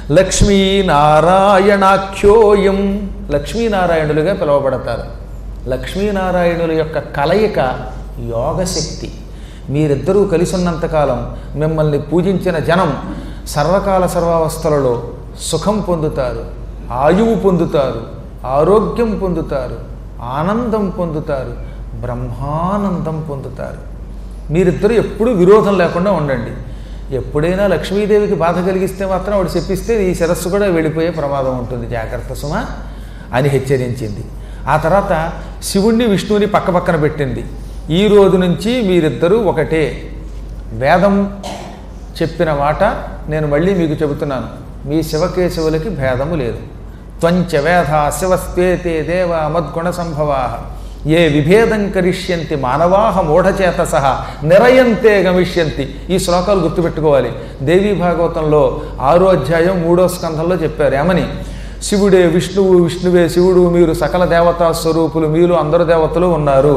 లక్ష్మీనారాయణాఖ్యోయం, లక్ష్మీనారాయణులుగా పిలువబడతారు. లక్ష్మీనారాయణుల యొక్క కలయిక యోగశక్తి. మీరిద్దరూ కలిసి ఉన్నంతకాలం మిమ్మల్ని పూజించిన జనం సర్వకాల సర్వావస్థలలో సుఖం పొందుతారు, ఆయువు పొందుతారు, ఆరోగ్యం పొందుతారు, ఆనందం పొందుతారు, బ్రహ్మానందం పొందుతారు. మీరిద్దరూ ఎప్పుడూ విరోధం లేకుండా ఉండండి. ఎప్పుడైనా లక్ష్మీదేవికి బాధ కలిగిస్తే మాత్రం ఆవిడ చెప్పిస్తే ఈ శిరస్సు కూడా వెళ్ళిపోయే ప్రమాదం ఉంటుంది, జాగ్రత్త సుమ అని హెచ్చరించింది. ఆ తర్వాత శివుణ్ణి విష్ణువుని పక్క పక్కన పెట్టింది. ఈ రోజు నుంచి మీరిద్దరూ ఒకటే. వేదం చెప్పిన మాట నేను మళ్ళీ మీకు చెబుతున్నాను, మీ శివకేశవులకి భేదము లేదు. త్వంచ వేద శివస్వేతే దేవ మద్గుణ సంభవా ఏ విభేదం కరిష్యంతి మానవాహ మూఢచేతస నిరయంతే గమిష్యంతి. ఈ శ్లోకాలు గుర్తుపెట్టుకోవాలి. దేవీ భాగవతంలో ఆరో అధ్యాయం మూడో స్కంధంలో చెప్పారు. ఏమని? శివుడే విష్ణువు, విష్ణువే శివుడు, మీరు సకల దేవతా స్వరూపులు, మీరు అందరు దేవతలు ఉన్నారు.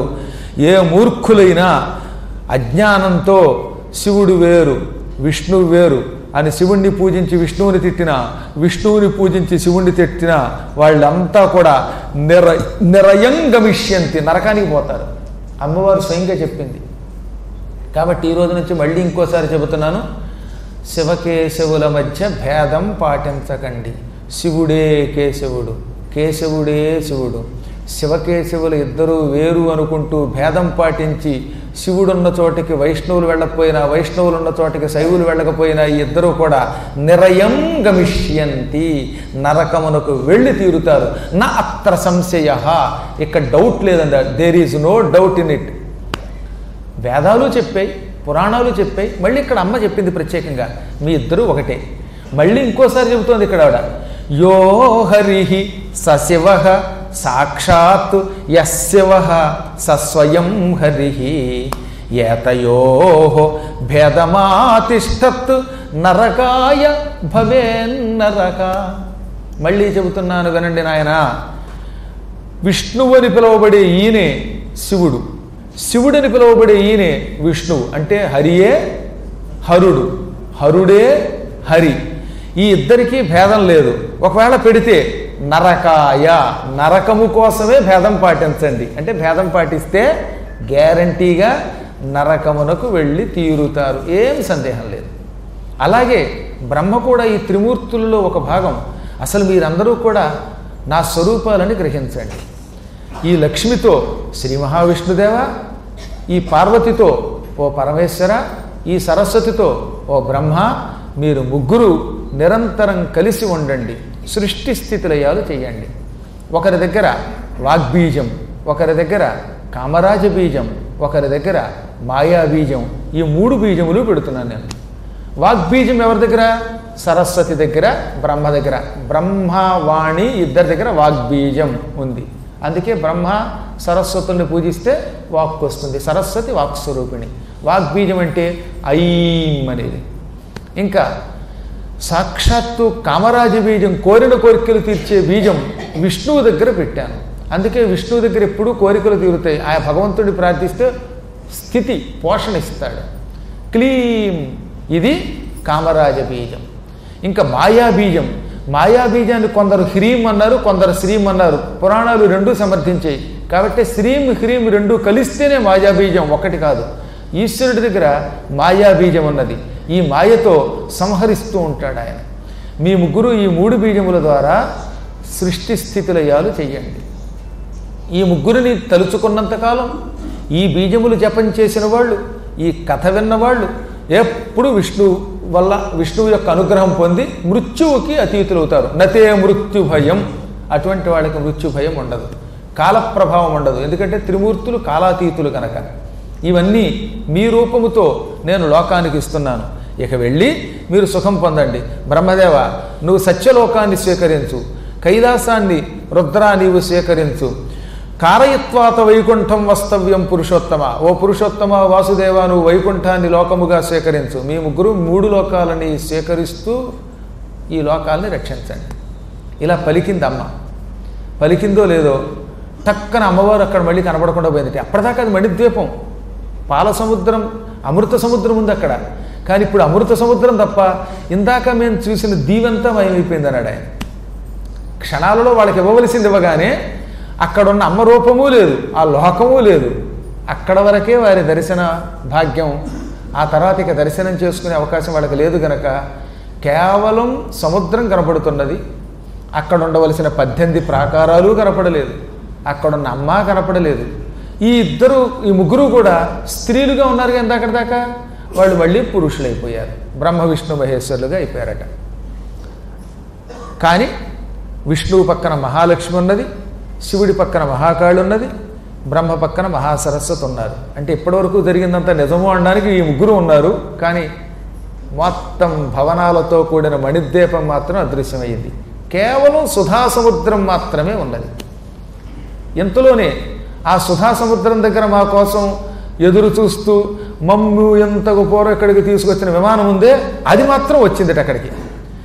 ఏ మూర్ఖులైనా అజ్ఞానంతో శివుడు వేరు విష్ణువు వేరు అని శివుణ్ణి పూజించి విష్ణువుని తిట్టినా, విష్ణువుని పూజించి శివుణ్ణి తిట్టినా వాళ్ళంతా కూడా నిర నిరయం గమిష్యంతి, నరకానికి పోతారు. అమ్మవారు స్వయంగా చెప్పింది. కాబట్టి ఈ రోజు నుంచి మళ్ళీ ఇంకోసారి చెబుతున్నాను, శివకేశవుల మధ్య భేదం పాటించకండి. శివుడే కేశవుడు, కేశవుడే శివుడు. శివకేశవులు ఇద్దరూ వేరు అనుకుంటూ భేదం పాటించి శివుడున్న చోటికి వైష్ణవులు వెళ్ళకపోయినా, వైష్ణవులు ఉన్న చోటికి శైవులు వెళ్ళకపోయినా ఈ ఇద్దరూ కూడా నిరయం గమిష్యంతి, నరకమునకు వెళ్ళి తీరుతారు. నా అత్ర సంశయ, ఇక్కడ డౌట్ లేదండి. There is no doubt in it. వేదాలు చెప్పాయి, పురాణాలు చెప్పాయి, మళ్ళీ ఇక్కడ అమ్మ చెప్పింది ప్రత్యేకంగా, మీ ఇద్దరూ ఒకటే. మళ్ళీ ఇంకోసారి చెబుతోంది ఇక్కడ ఆవిడ, యో హరి సశివ సాక్షాత్ యశివ సస్వయం హరి ఏతయో భేదమాతిష్టత్ నరకాయ భవేన్నరక. మళ్ళీ చెబుతున్నాను వినండి నాయన, విష్ణువు అని పిలువబడే ఈయనే శివుడు, శివుడని పిలువబడే ఈయనే విష్ణువు. అంటే హరియే హరుడు, హరుడే హరి. ఈ ఇద్దరికీ భేదం లేదు. ఒకవేళ పెడితే నరకాయ, నరకము కోసమే భేదం పాటించండి. అంటే భేదం పాటిస్తే గ్యారంటీగా నరకమునకు వెళ్ళి తీరుతారు, ఏం సందేహం లేదు. అలాగే బ్రహ్మ కూడా ఈ త్రిమూర్తులలో ఒక భాగం. అసలు మీరందరూ కూడా నా స్వరూపాలని గ్రహించండి. ఈ లక్ష్మితో శ్రీ మహావిష్ణుదేవ, ఈ పార్వతితో ఓ పరమేశ్వర, ఈ సరస్వతితో ఓ బ్రహ్మ, మీరు ముగ్గురు నిరంతరం కలిసి ఉండండి, సృష్టి స్థితిలయాలు చేయండి. ఒకరి దగ్గర వాగ్బీజం, ఒకరి దగ్గర కామరాజ బీజం, ఒకరి దగ్గర మాయా బీజం, ఈ మూడు బీజములు పెడుతున్నాను నేను. వాగ్బీజం ఎవరి దగ్గర? సరస్వతి దగ్గర, బ్రహ్మ దగ్గర. బ్రహ్మవాణి ఇద్దరి దగ్గర వాగ్బీజం ఉంది. అందుకే బ్రహ్మ సరస్వతుల్ని పూజిస్తే వాక్కు వస్తుంది. సరస్వతి వాక్స్వరూపిణి. వాగ్బీజం అంటే ఐం అనేది. ఇంకా సాక్షాత్తు కామరాజ బీజం, కోరిన కోరికలు తీర్చే బీజం విష్ణువు దగ్గర పెట్టాను. అందుకే విష్ణువు దగ్గర ఎప్పుడూ కోరికలు తీరుతాయి. ఆ భగవంతుడిని ప్రార్థిస్తే స్థితి పోషణ ఇస్తాడు. క్లీం, ఇది కామరాజ బీజం. ఇంకా మాయా బీజం, మాయా బీజాన్ని కొందరు హ్రీం అన్నారు, కొందరు శ్రీం అన్నారు. పురాణాలు రెండూ సమర్థించాయి. కాబట్టి శ్రీం హ్రీం రెండు కలిస్తేనే మాయా బీజం, ఒకటి కాదు. ఈశ్వరుడి దగ్గర మాయా బీజం ఉన్నది. ఈ మాయతో సంహరిస్తూ ఉంటాడు ఆయన. మీ ముగ్గురు ఈ మూడు బీజముల ద్వారా సృష్టి స్థితిలయాలు చెయ్యండి. ఈ ముగ్గురిని తలుచుకున్నంతకాలం, ఈ బీజములు జపం చేసిన వాళ్ళు, ఈ కథ విన్నవాళ్ళు ఎప్పుడు విష్ణువు వల్ల, విష్ణువు యొక్క అనుగ్రహం పొంది మృత్యువుకి అతీతులవుతారు. నతే మృత్యు భయం, అటువంటి వాళ్ళకి మృత్యు భయం ఉండదు, కాలప్రభావం ఉండదు. ఎందుకంటే త్రిమూర్తులు కాలాతీతులు కనుక. ఇవన్నీ మీ రూపముతో నేను లోకానికి ఇస్తున్నాను. ఇక వెళ్ళి మీరు సుఖం పొందండి. బ్రహ్మదేవ, నువ్వు సత్యలోకాన్ని స్వీకరించు, కైలాసాన్ని రుద్రా నీవు స్వీకరించు. కారయత్వాత వైకుంఠం వస్తవ్యం పురుషోత్తమ, ఓ పురుషోత్తమ వాసుదేవ, నువ్వు వైకుంఠాన్ని లోకముగా స్వీకరించు. మీ ముగ్గురు మూడు లోకాలని స్వీకరిస్తూ ఈ లోకాలని రక్షించండి. ఇలా పలికింది అమ్మ. పలికిందో లేదో టక్కన అమ్మవారు అక్కడ మళ్ళీ కనబడకుండా పోయింది. అప్పటిదాకా అది మణిద్వీపం, పాల సముద్రం, అమృత సముద్రం ఉంది అక్కడ. కానీ ఇప్పుడు అమృత సముద్రం తప్ప ఇందాక మేము చూసిన దీవంతా మయమైపోయింది అన్నాడు ఆయన. క్షణాలలో వాళ్ళకి ఇవ్వవలసింది ఇవ్వగానే అక్కడున్న అమ్మ రూపము లేదు, ఆ లోకము లేదు. అక్కడ వరకే వారి దర్శన భాగ్యం. ఆ తర్వాత ఇక దర్శనం చేసుకునే అవకాశం వాళ్ళకి లేదు గనక కేవలం సముద్రం కనపడుతున్నది. అక్కడ ఉండవలసిన పద్దెనిమిది ప్రాకారాలు కనపడలేదు, అక్కడున్న అమ్మ కనపడలేదు. ఈ ఇద్దరు, ఈ ముగ్గురు కూడా స్త్రీలుగా ఉన్నారు కానీ అక్కడ దాకా వాళ్ళు మళ్ళీ పురుషులైపోయారు, బ్రహ్మ విష్ణు మహేశ్వరులుగా అయిపోయారట. కానీ విష్ణువు పక్కన మహాలక్ష్మి ఉన్నది, శివుడి పక్కన మహాకాళి ఉన్నది, బ్రహ్మ పక్కన మహాసరస్వతి ఉన్నారు. అంటే ఇప్పటివరకు జరిగిందంతా నిజము అనడానికి ఈ ముగ్గురు ఉన్నారు. కానీ మొత్తం భవనాలతో కూడిన మణిద్వీపం మాత్రం అదృశ్యమైంది. కేవలం సుధా సముద్రం మాత్రమే ఉన్నది. ఇంతలోనే ఆ సుధా సముద్రం దగ్గర మా కోసం ఎదురు చూస్తూ మమ్ము ఎంతకు పూర్వం ఇక్కడికి తీసుకొచ్చిన విమానం ఉందే, అది మాత్రం వచ్చిందట అక్కడికి.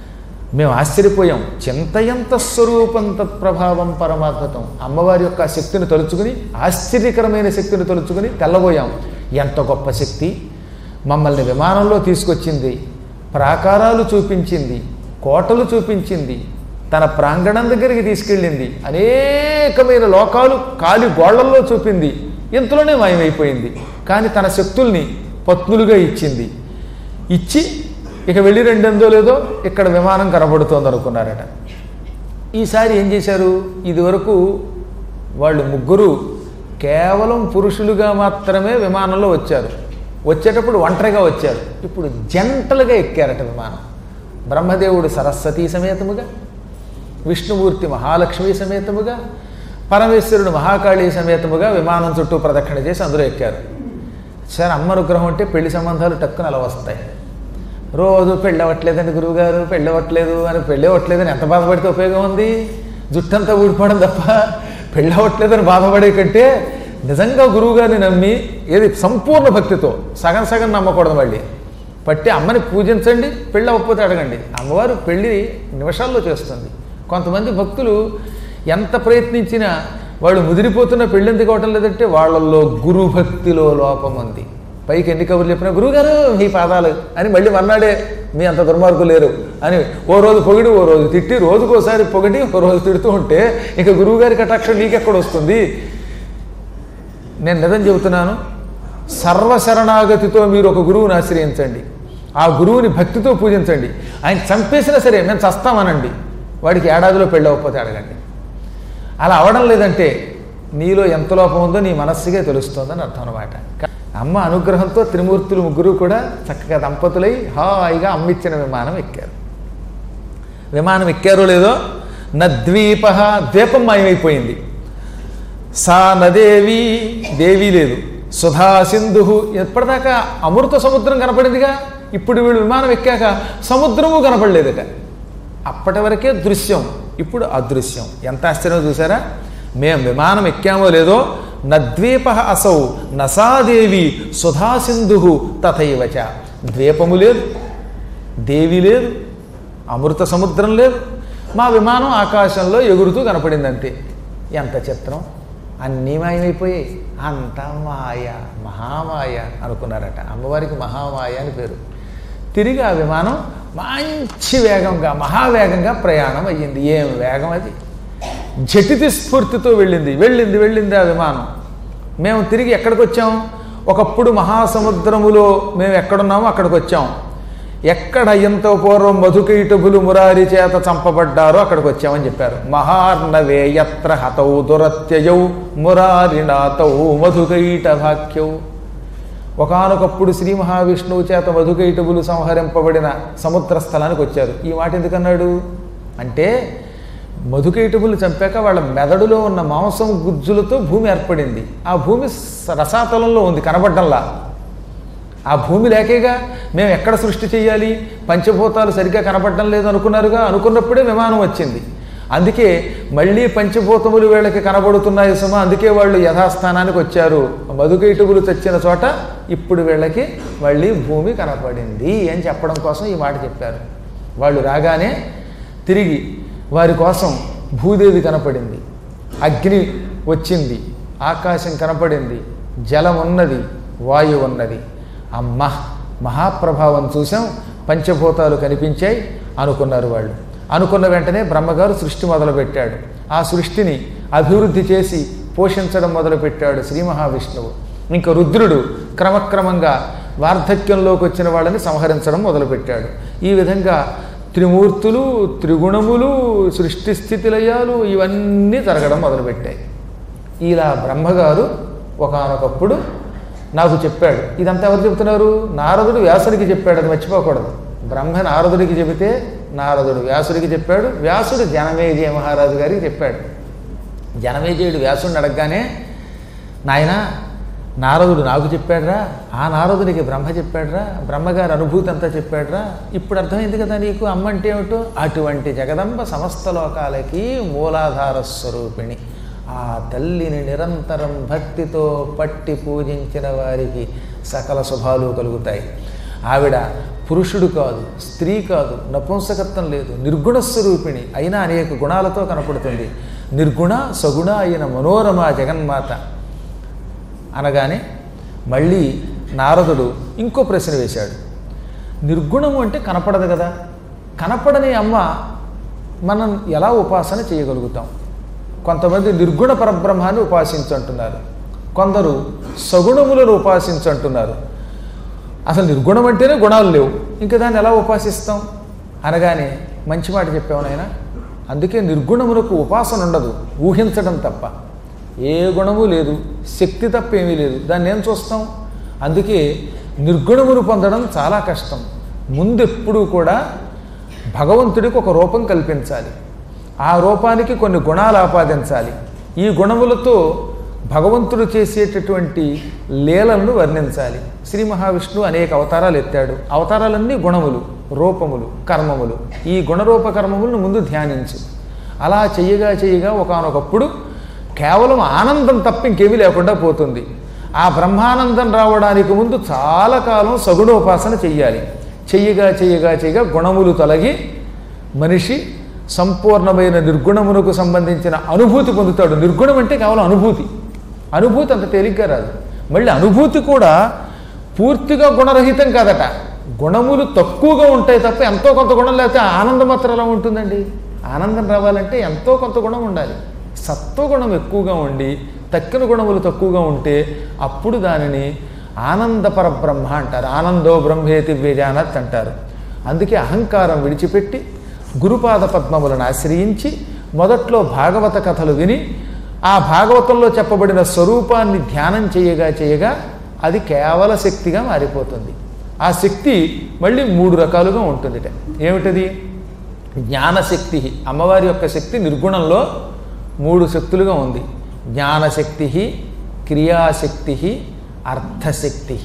మేము ఆశ్చర్యపోయాం. చింతయంత స్వరూపం తత్ప్రభావం పరమాద్భుతం. అమ్మవారి యొక్క శక్తిని తలుచుకుని, ఆశ్చర్యకరమైన శక్తిని తలుచుకుని తెల్లబోయాం. ఎంత గొప్ప శక్తి! మమ్మల్ని విమానంలో తీసుకొచ్చింది, ప్రాకారాలు చూపించింది, కోటలు చూపించింది, తన ప్రాంగణం దగ్గరికి తీసుకెళ్ళింది, అనేకమైన లోకాలు కాలి గోళ్లల్లో చూపింది. ఇంతలోనే మాయమైపోయింది. కానీ తన శక్తుల్ని పత్నులుగా ఇచ్చింది. ఇచ్చి ఇక వెళ్ళి రెండెందో లేదో ఇక్కడ విమానం కనబడుతోంది అనుకున్నారట. ఈసారి ఏం చేశారు? ఇదివరకు వాళ్ళు ముగ్గురు కేవలం పురుషులుగా మాత్రమే విమానంలో వచ్చారు. వచ్చేటప్పుడు ఒంటరిగా వచ్చారు. ఇప్పుడు జంటలుగా ఎక్కారట విమానం. బ్రహ్మదేవుడు సరస్వతీ సమేతముగా, విష్ణుమూర్తి మహాలక్ష్మి సమేతముగా, పరమేశ్వరుడు మహాకాళీ సమేతముగా విమానం చుట్టూ ప్రదక్షిణ చేసి అందులో ఎక్కారు. సరే, అమ్మ అనుగ్రహం అంటే పెళ్లి సంబంధాలు టక్కున అలా వస్తాయి. రోజు పెళ్ళి అవ్వట్లేదండి గురువుగారు, పెళ్ళి అవ్వట్లేదు అని పెళ్ళి అవ్వట్లేదని ఎంత బాధపడితే ఉపయోగం ఉంది? జుట్టంతా ఊడిపోవడం తప్ప పెళ్ళి అవ్వట్లేదని బాధపడే కంటే నిజంగా గురువుగారిని నమ్మి ఏది సంపూర్ణ భక్తితో, సగం సగం నమ్మకూడదు. మళ్ళీ పట్టి అమ్మని పూజించండి, పెళ్ళి అవ్వకపోతే అడగండి. అమ్మవారు పెళ్ళి నిమిషాల్లో చేస్తుంది. కొంతమంది భక్తులు ఎంత ప్రయత్నించినా వాళ్ళు ముదిరిపోతున్న పెళ్ళి ఎందుకు అవటం లేదంటే వాళ్ళల్లో గురు భక్తిలో లోపం ఉంది. పైకి ఎన్ని కబుర్లు చెప్పినా గురువుగారు మీ పాదాలు అని మళ్ళీ మన్నాడే మీ అంత దుర్మార్గులు లేరు అని ఓ రోజు పొగిడి ఓ రోజు తిట్టి, రోజుకోసారి పొగిడి ఓ రోజు తిడుతూ ఉంటే ఇక గురువుగారి కటాక్షం నీకెక్కడ వస్తుంది? నేను నిజం చెబుతున్నాను, సర్వశరణాగతితో మీరు ఒక గురువుని ఆశ్రయించండి, ఆ గురువుని భక్తితో పూజించండి. ఆయన చంపేసినా సరే మేము చస్తామనండి, వాడికి ఏడాదిలో పెళ్ళి అవ్వకపోతే అడగండి. అలా అవడం లేదంటే నీలో ఎంత లోపం ఉందో నీ మనస్సుకే తెలుస్తుందని అర్థం అన్నమాట. అమ్మ అనుగ్రహంతో త్రిమూర్తులు ముగ్గురు కూడా చక్కగా దంపతులై హాయిగా అమ్మిచ్చిన విమానం ఎక్కారు. విమానం ఎక్కారో లేదో నద్వీప, ద్వీపం మాయమైపోయింది. సా నదేవి, దేవి లేదు. సుధా సింధు, ఎప్పటిదాకా అమృత సముద్రం కనపడిందిగా, ఇప్పుడు వీళ్ళు విమానం ఎక్కాక సముద్రము కనపడలేదుగా. అప్పటి వరకే దృశ్యం, ఇప్పుడు అదృశ్యం. ఎంత ఆశ్చర్యం చూసారా? మేము విమానం ఎక్కామో లేదో నద్వీప అసౌ నసాదేవి సుధాసింధు తథైవచ. ద్వీపము లేదు, దేవి లేదు, అమృత సముద్రం లేదు, మా విమానం ఆకాశంలో ఎగురుతూ కనపడిందంతే. ఎంత చిత్రం! అన్నీ మాయమైపోయాయి. అంతా మాయ, మహామాయ అనుకున్నారట. అమ్మవారికి మహామాయ అని పేరు. తిరిగి ఆ విమానం మంచి వేగంగా, మహావేగంగా ప్రయాణం అయ్యింది. ఏం వేగం అది! జటితి స్ఫూర్తితో వెళ్ళింది వెళ్ళింది వెళ్ళింది ఆ విమానం. మేము తిరిగి ఎక్కడికి వచ్చాం? ఒకప్పుడు మహాసముద్రములో మేము ఎక్కడున్నామో అక్కడికి వచ్చాం. ఎక్కడ ఇంత పూర్వం మధుకైటభులు మురారి చేత చంపబడ్డారో అక్కడికి వచ్చామని చెప్పారు. మహార్ణవే యత్ర హతౌ దురత్యయౌ మురారినాథౌ మధుకైటభాఖ్యౌ. ఒకానొకప్పుడు శ్రీ మహావిష్ణువు చేత మధుకైటభులు సంహరింపబడిన సముద్ర స్థలానికి వచ్చారు. ఈ మాట ఎందుకన్నాడు అంటే, మధుకైటభులు చంపాక వాళ్ళ మెదడులో ఉన్న మాంసం గుజ్జులతో భూమి ఏర్పడింది. ఆ భూమి రసాతలంలో ఉంది, కనబడ్డంలా. ఆ భూమి లేకేగా మేము ఎక్కడ సృష్టి చేయాలి? పంచభూతాలు సరిగ్గా కనబడడం లేదు అనుకున్నారుగా. అనుకున్నప్పుడే విమానం వచ్చింది. అందుకే మళ్ళీ పంచభూతములు వీళ్ళకి కనబడుతున్నాయి సుమా, అందుకే వాళ్ళు యథాస్థానానికి వచ్చారు. మధుకైటభులు తెచ్చిన చోట ఇప్పుడు వీళ్ళకి మళ్ళీ భూమి కనపడింది అని చెప్పడం కోసం ఈ మాట చెప్పారు. వాళ్ళు రాగానే తిరిగి వారి కోసం భూదేవి కనపడింది, అగ్ని వచ్చింది, ఆకాశం కనపడింది, జలం ఉన్నది, వాయువు ఉన్నది. అమ్మ మహాప్రభావం చూసాం, పంచభూతాలు కనిపించాయి అనుకున్నారు వాళ్ళు. అనుకున్న వెంటనే బ్రహ్మగారు సృష్టి మొదలుపెట్టాడు. ఆ సృష్టిని అభివృద్ధి చేసి పోషించడం మొదలుపెట్టాడు శ్రీ మహావిష్ణువు. ఇంకా రుద్రుడు క్రమక్రమంగా వార్ధక్యంలోకి వచ్చిన వాళ్ళని సంహరించడం మొదలుపెట్టాడు. ఈ విధంగా త్రిమూర్తులు, త్రిగుణములు, సృష్టి స్థితి లయాలు ఇవన్నీ జరగడం మొదలుపెట్టాయి. ఇలా బ్రహ్మగారు ఒకానొకప్పుడు నాకు చెప్పాడు. ఇదంతా ఎవరు చెబుతున్నారు? నారదుడు వ్యాసుడికి చెప్పాడు, అది మర్చిపోకూడదు. బ్రహ్మ నారదుడికి చెబితే నారదుడు వ్యాసుడికి చెప్పాడు, వ్యాసుడు జనమేజయ మహారాజు గారికి చెప్పాడు. జనమేజయుడు వ్యాసుడిని అడగగానే, నాయన నారదుడు నాకు చెప్పాడురా, ఆ నారదుడికి బ్రహ్మ చెప్పాడురా, బ్రహ్మగారి అనుభూతి అంతా చెప్పాడురా, ఇప్పుడు అర్థమైంది కదా నీకు అమ్మ అంటే ఏమిటో. అటువంటి జగదంబ సమస్త లోకాలకి మూలాధార స్వరూపిణి. ఆ తల్లిని నిరంతరం భక్తితో పట్టి పూజించిన వారికి సకల శుభాలు కలుగుతాయి. ఆవిడ పురుషుడు కాదు, స్త్రీ కాదు, నపుంసకత్వం లేదు, నిర్గుణ స్వరూపిణి అయినా అనేక గుణాలతో కనపడుతుంది. నిర్గుణ సగుణ అయిన మనోరమ జగన్మాత అనగానే మళ్ళీ నారదుడు ఇంకో ప్రశ్న వేశాడు. నిర్గుణము అంటే కనపడదు కదా, కనపడని అమ్మ మనం ఎలా ఉపాసన చేయగలుగుతాం? కొంతమంది నిర్గుణ పరబ్రహ్మాన్ని ఉపాసించంటున్నారు, కొందరు సగుణములను ఉపాసించంటున్నారు. అసలు నిర్గుణం అంటేనే గుణాలు లేవు, ఇంకా దాన్ని ఎలా ఉపాసిస్తాం అనగానే మంచి మాట చెప్పావు నాయనా. అందుకే నిర్గుణములకు ఉపాసన ఉండదు, ఊహించడం తప్ప. ఏ గుణము లేదు, శక్తి తప్ప ఏమీ లేదు, దాన్ని ఏం చూస్తాం? అందుకే నిర్గుణమును పొందడం చాలా కష్టం. ముందెప్పుడూ కూడా భగవంతుడికి ఒక రూపం కల్పించాలి, ఆ రూపానికి కొన్ని గుణాలు ఆపాదించాలి. ఈ గుణములతో భగవంతుడు చేసేటటువంటి లీలలను వర్ణించాలి. శ్రీ మహావిష్ణువు అనేక అవతారాలు ఎత్తాడు. అవతారాలన్నీ గుణములు, రూపములు, కర్మములు. ఈ గుణరూప కర్మములను ముందు ధ్యానించు. అలా చెయ్యగా చెయ్యగా ఒకానొకప్పుడు కేవలం ఆనందం తప్ప ఇంకేమీ లేకుండా పోతుంది. ఆ బ్రహ్మానందం రావడానికి ముందు చాలా కాలం సగుణోపాసన చెయ్యాలి. చెయ్యగా చెయ్యగా చెయ్యగా గుణములు తొలగి మనిషి సంపూర్ణమైన నిర్గుణమునకు సంబంధించిన అనుభూతి పొందుతాడు. నిర్గుణం అంటే కేవలం అనుభూతి. అనుభూతి అంత తేలిగ్గా రాదు. మళ్ళీ అనుభూతి కూడా పూర్తిగా గుణరహితం కాదట, గుణములు తక్కువగా ఉంటాయి తప్ప ఎంతో కొంత గుణం లేకపోతే ఆనందం మాత్రం ఎలా ఉంటుందండి? ఆనందం రావాలంటే ఎంతో కొంత గుణం ఉండాలి. సత్వగుణం ఎక్కువగా ఉండి తక్కిన గుణములు తక్కువగా ఉంటే అప్పుడు దానిని ఆనంద పరబ్రహ్మ అంటారు. ఆనందో బ్రహ్మేతి వేజానత్ అంటారు. అందుకే అహంకారం విడిచిపెట్టి గురుపాద పద్మములను ఆశ్రయించి మొదట్లో భాగవత కథలు విని ఆ భాగవతంలో చెప్పబడిన స్వరూపాన్ని ధ్యానం చేయగా చేయగా అది కేవల శక్తిగా మారిపోతుంది. ఆ శక్తి మళ్ళీ మూడు రకాలుగా ఉంటుందిట. ఏమిటది? జ్ఞానశక్తి. అమ్మవారి యొక్క శక్తి నిర్గుణంలో మూడు శక్తులుగా ఉంది. జ్ఞానశక్తి, క్రియాశక్తి, అర్థశక్తి.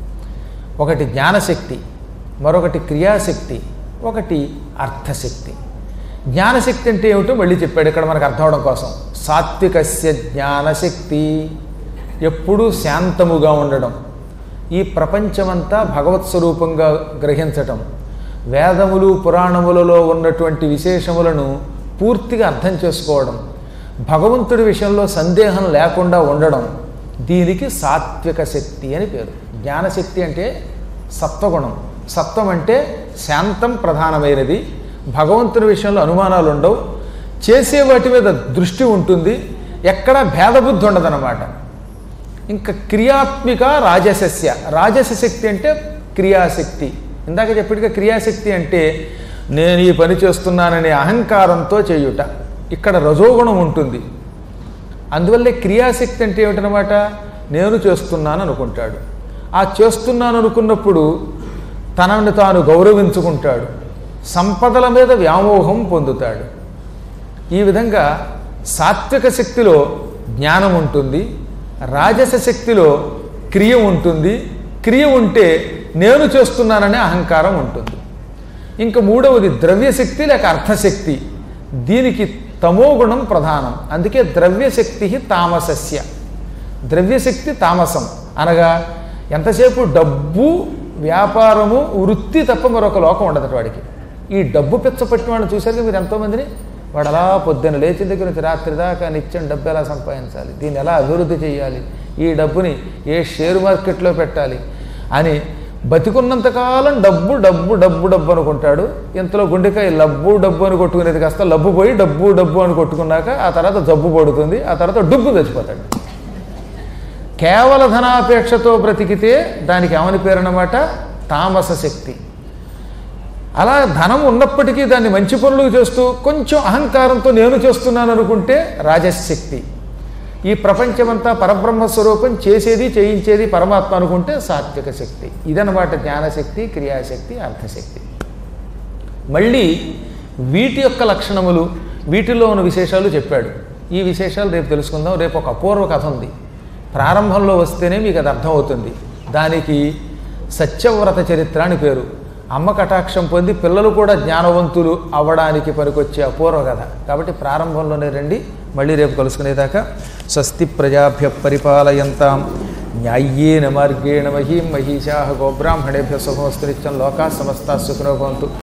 ఒకటి జ్ఞానశక్తి, మరొకటి క్రియాశక్తి, ఒకటి అర్థశక్తి. జ్ఞానశక్తి అంటే ఏమిటో మళ్ళీ చెప్పాడు ఇక్కడ మనకు అర్థం అవడం కోసం. సాత్వికస్య జ్ఞానశక్తి, ఎప్పుడూ శాంతముగా ఉండడం, ఈ ప్రపంచమంతా భగవత్ స్వరూపంగా గ్రహించటం, వేదములు పురాణములలో ఉన్నటువంటి విశేషములను పూర్తిగా అర్థం చేసుకోవడం, భగవంతుడి విషయంలో సందేహం లేకుండా ఉండడం, దీనికి సాత్విక శక్తి అని పేరు. జ్ఞానశక్తి అంటే సత్వగుణం. సత్వం అంటే శాంతం ప్రధానమైనది, భగవంతుని విషయంలో అనుమానాలు ఉండవు, చేసే వాటి మీద దృష్టి ఉంటుంది, ఎక్కడా భేదబుద్ధి ఉండదన్నమాట. ఇంకా క్రియాత్మిక రాజసస్య. రాజస శక్తి అంటే క్రియాశక్తి. ఇందాక చెప్పినట్టుగా క్రియాశక్తి అంటే నేను ఈ పని చేస్తున్నాననే అహంకారంతో చేయుట. ఇక్కడ రజోగుణం ఉంటుంది. అందువల్లే క్రియాశక్తి అంటే ఏమిటనమాట? నేను చేస్తున్నాను అనుకుంటాడు. ఆ చేస్తున్నాను అనుకున్నప్పుడు తనని తాను గౌరవించుకుంటాడు, సంపదల మీద వ్యామోహం పొందుతాడు. ఈ విధంగా సాత్విక శక్తిలో జ్ఞానం ఉంటుంది, రాజస శక్తిలో క్రియ ఉంటుంది. క్రియ ఉంటే నేను చేస్తున్నాననే అహంకారం ఉంటుంది. ఇంకా మూడవది ద్రవ్యశక్తి లేక అర్థశక్తి. దీనికి తమోగుణం ప్రధానం. అందుకే ద్రవ్యశక్తి తామసస్య. ద్రవ్యశక్తి తామసం అనగా ఎంతసేపు డబ్బు, వ్యాపారము, వృత్తి తప్ప మరొక లోకం ఉండదు వాడికి. ఈ డబ్బు పిచ్చపట్టిన వాడిని చూశారు మీరు ఎంతోమందిని. వాడు అలా పొద్దున్న లేచిన దగ్గర నుంచి రాత్రి దాకా నిత్యం డబ్బు ఎలా సంపాదించాలి, దీన్ని ఎలా అభివృద్ధి చేయాలి, ఈ డబ్బుని ఏ షేర్ మార్కెట్లో పెట్టాలి అని బతికున్నంతకాలం డబ్బు డబ్బు డబ్బు డబ్బు అనుకుంటాడు. ఇంతలో గుండెకాయ లబ్బు డబ్బు అని కొట్టుకునేది కాస్త లబ్బు పోయి డబ్బు డబ్బు అని కొట్టుకున్నాక ఆ తర్వాత జబ్బు పడుతుంది, ఆ తర్వాత డబ్బు చచ్చిపోతాడు. కేవల ధనాపేక్షతో బ్రతికితే దానికి ఏమని పేరు అన్నమాట? తామస శక్తి. అలా ధనం ఉన్నప్పటికీ దాన్ని మంచి పనులు చేస్తూ కొంచెం అహంకారంతో నేను చేస్తున్నాను అనుకుంటే రాజశక్తి. ఈ ప్రపంచమంతా పరబ్రహ్మ స్వరూపం, చేసేది చేయించేది పరమాత్మ అనుకుంటే సాత్విక శక్తి. ఇదనమాట జ్ఞానశక్తి, క్రియాశక్తి, అర్థశక్తి. మళ్ళీ వీటి యొక్క లక్షణములు, వీటిలో ఉన్న విశేషాలు చెప్పాడు. ఈ విశేషాలు రేపు తెలుసుకుందాం. రేపు ఒక అపూర్వ కథ ఉంది, ప్రారంభంలో వస్తేనే మీకు అది అర్థమవుతుంది. దానికి సత్యవ్రత చరిత్ర అని పేరు. అమ్మ కటాక్షం పొంది పిల్లలు కూడా జ్ఞానవంతులు అవ్వడానికి పనికొచ్చే అపూర్వ కథ. కాబట్టి ప్రారంభంలోనే రండి. మళ్ళీ రేపు కలుసుకునేదాకా స్వస్తి ప్రజాభ్య పరిపాలయంతాం న్యాయ్యేన మార్గేణ మహీం మహిషా గోబ్రాహ్మణేభ్య శుభమస్తు నిత్యం లోకా సమస్తా సుఖినో భవంతు.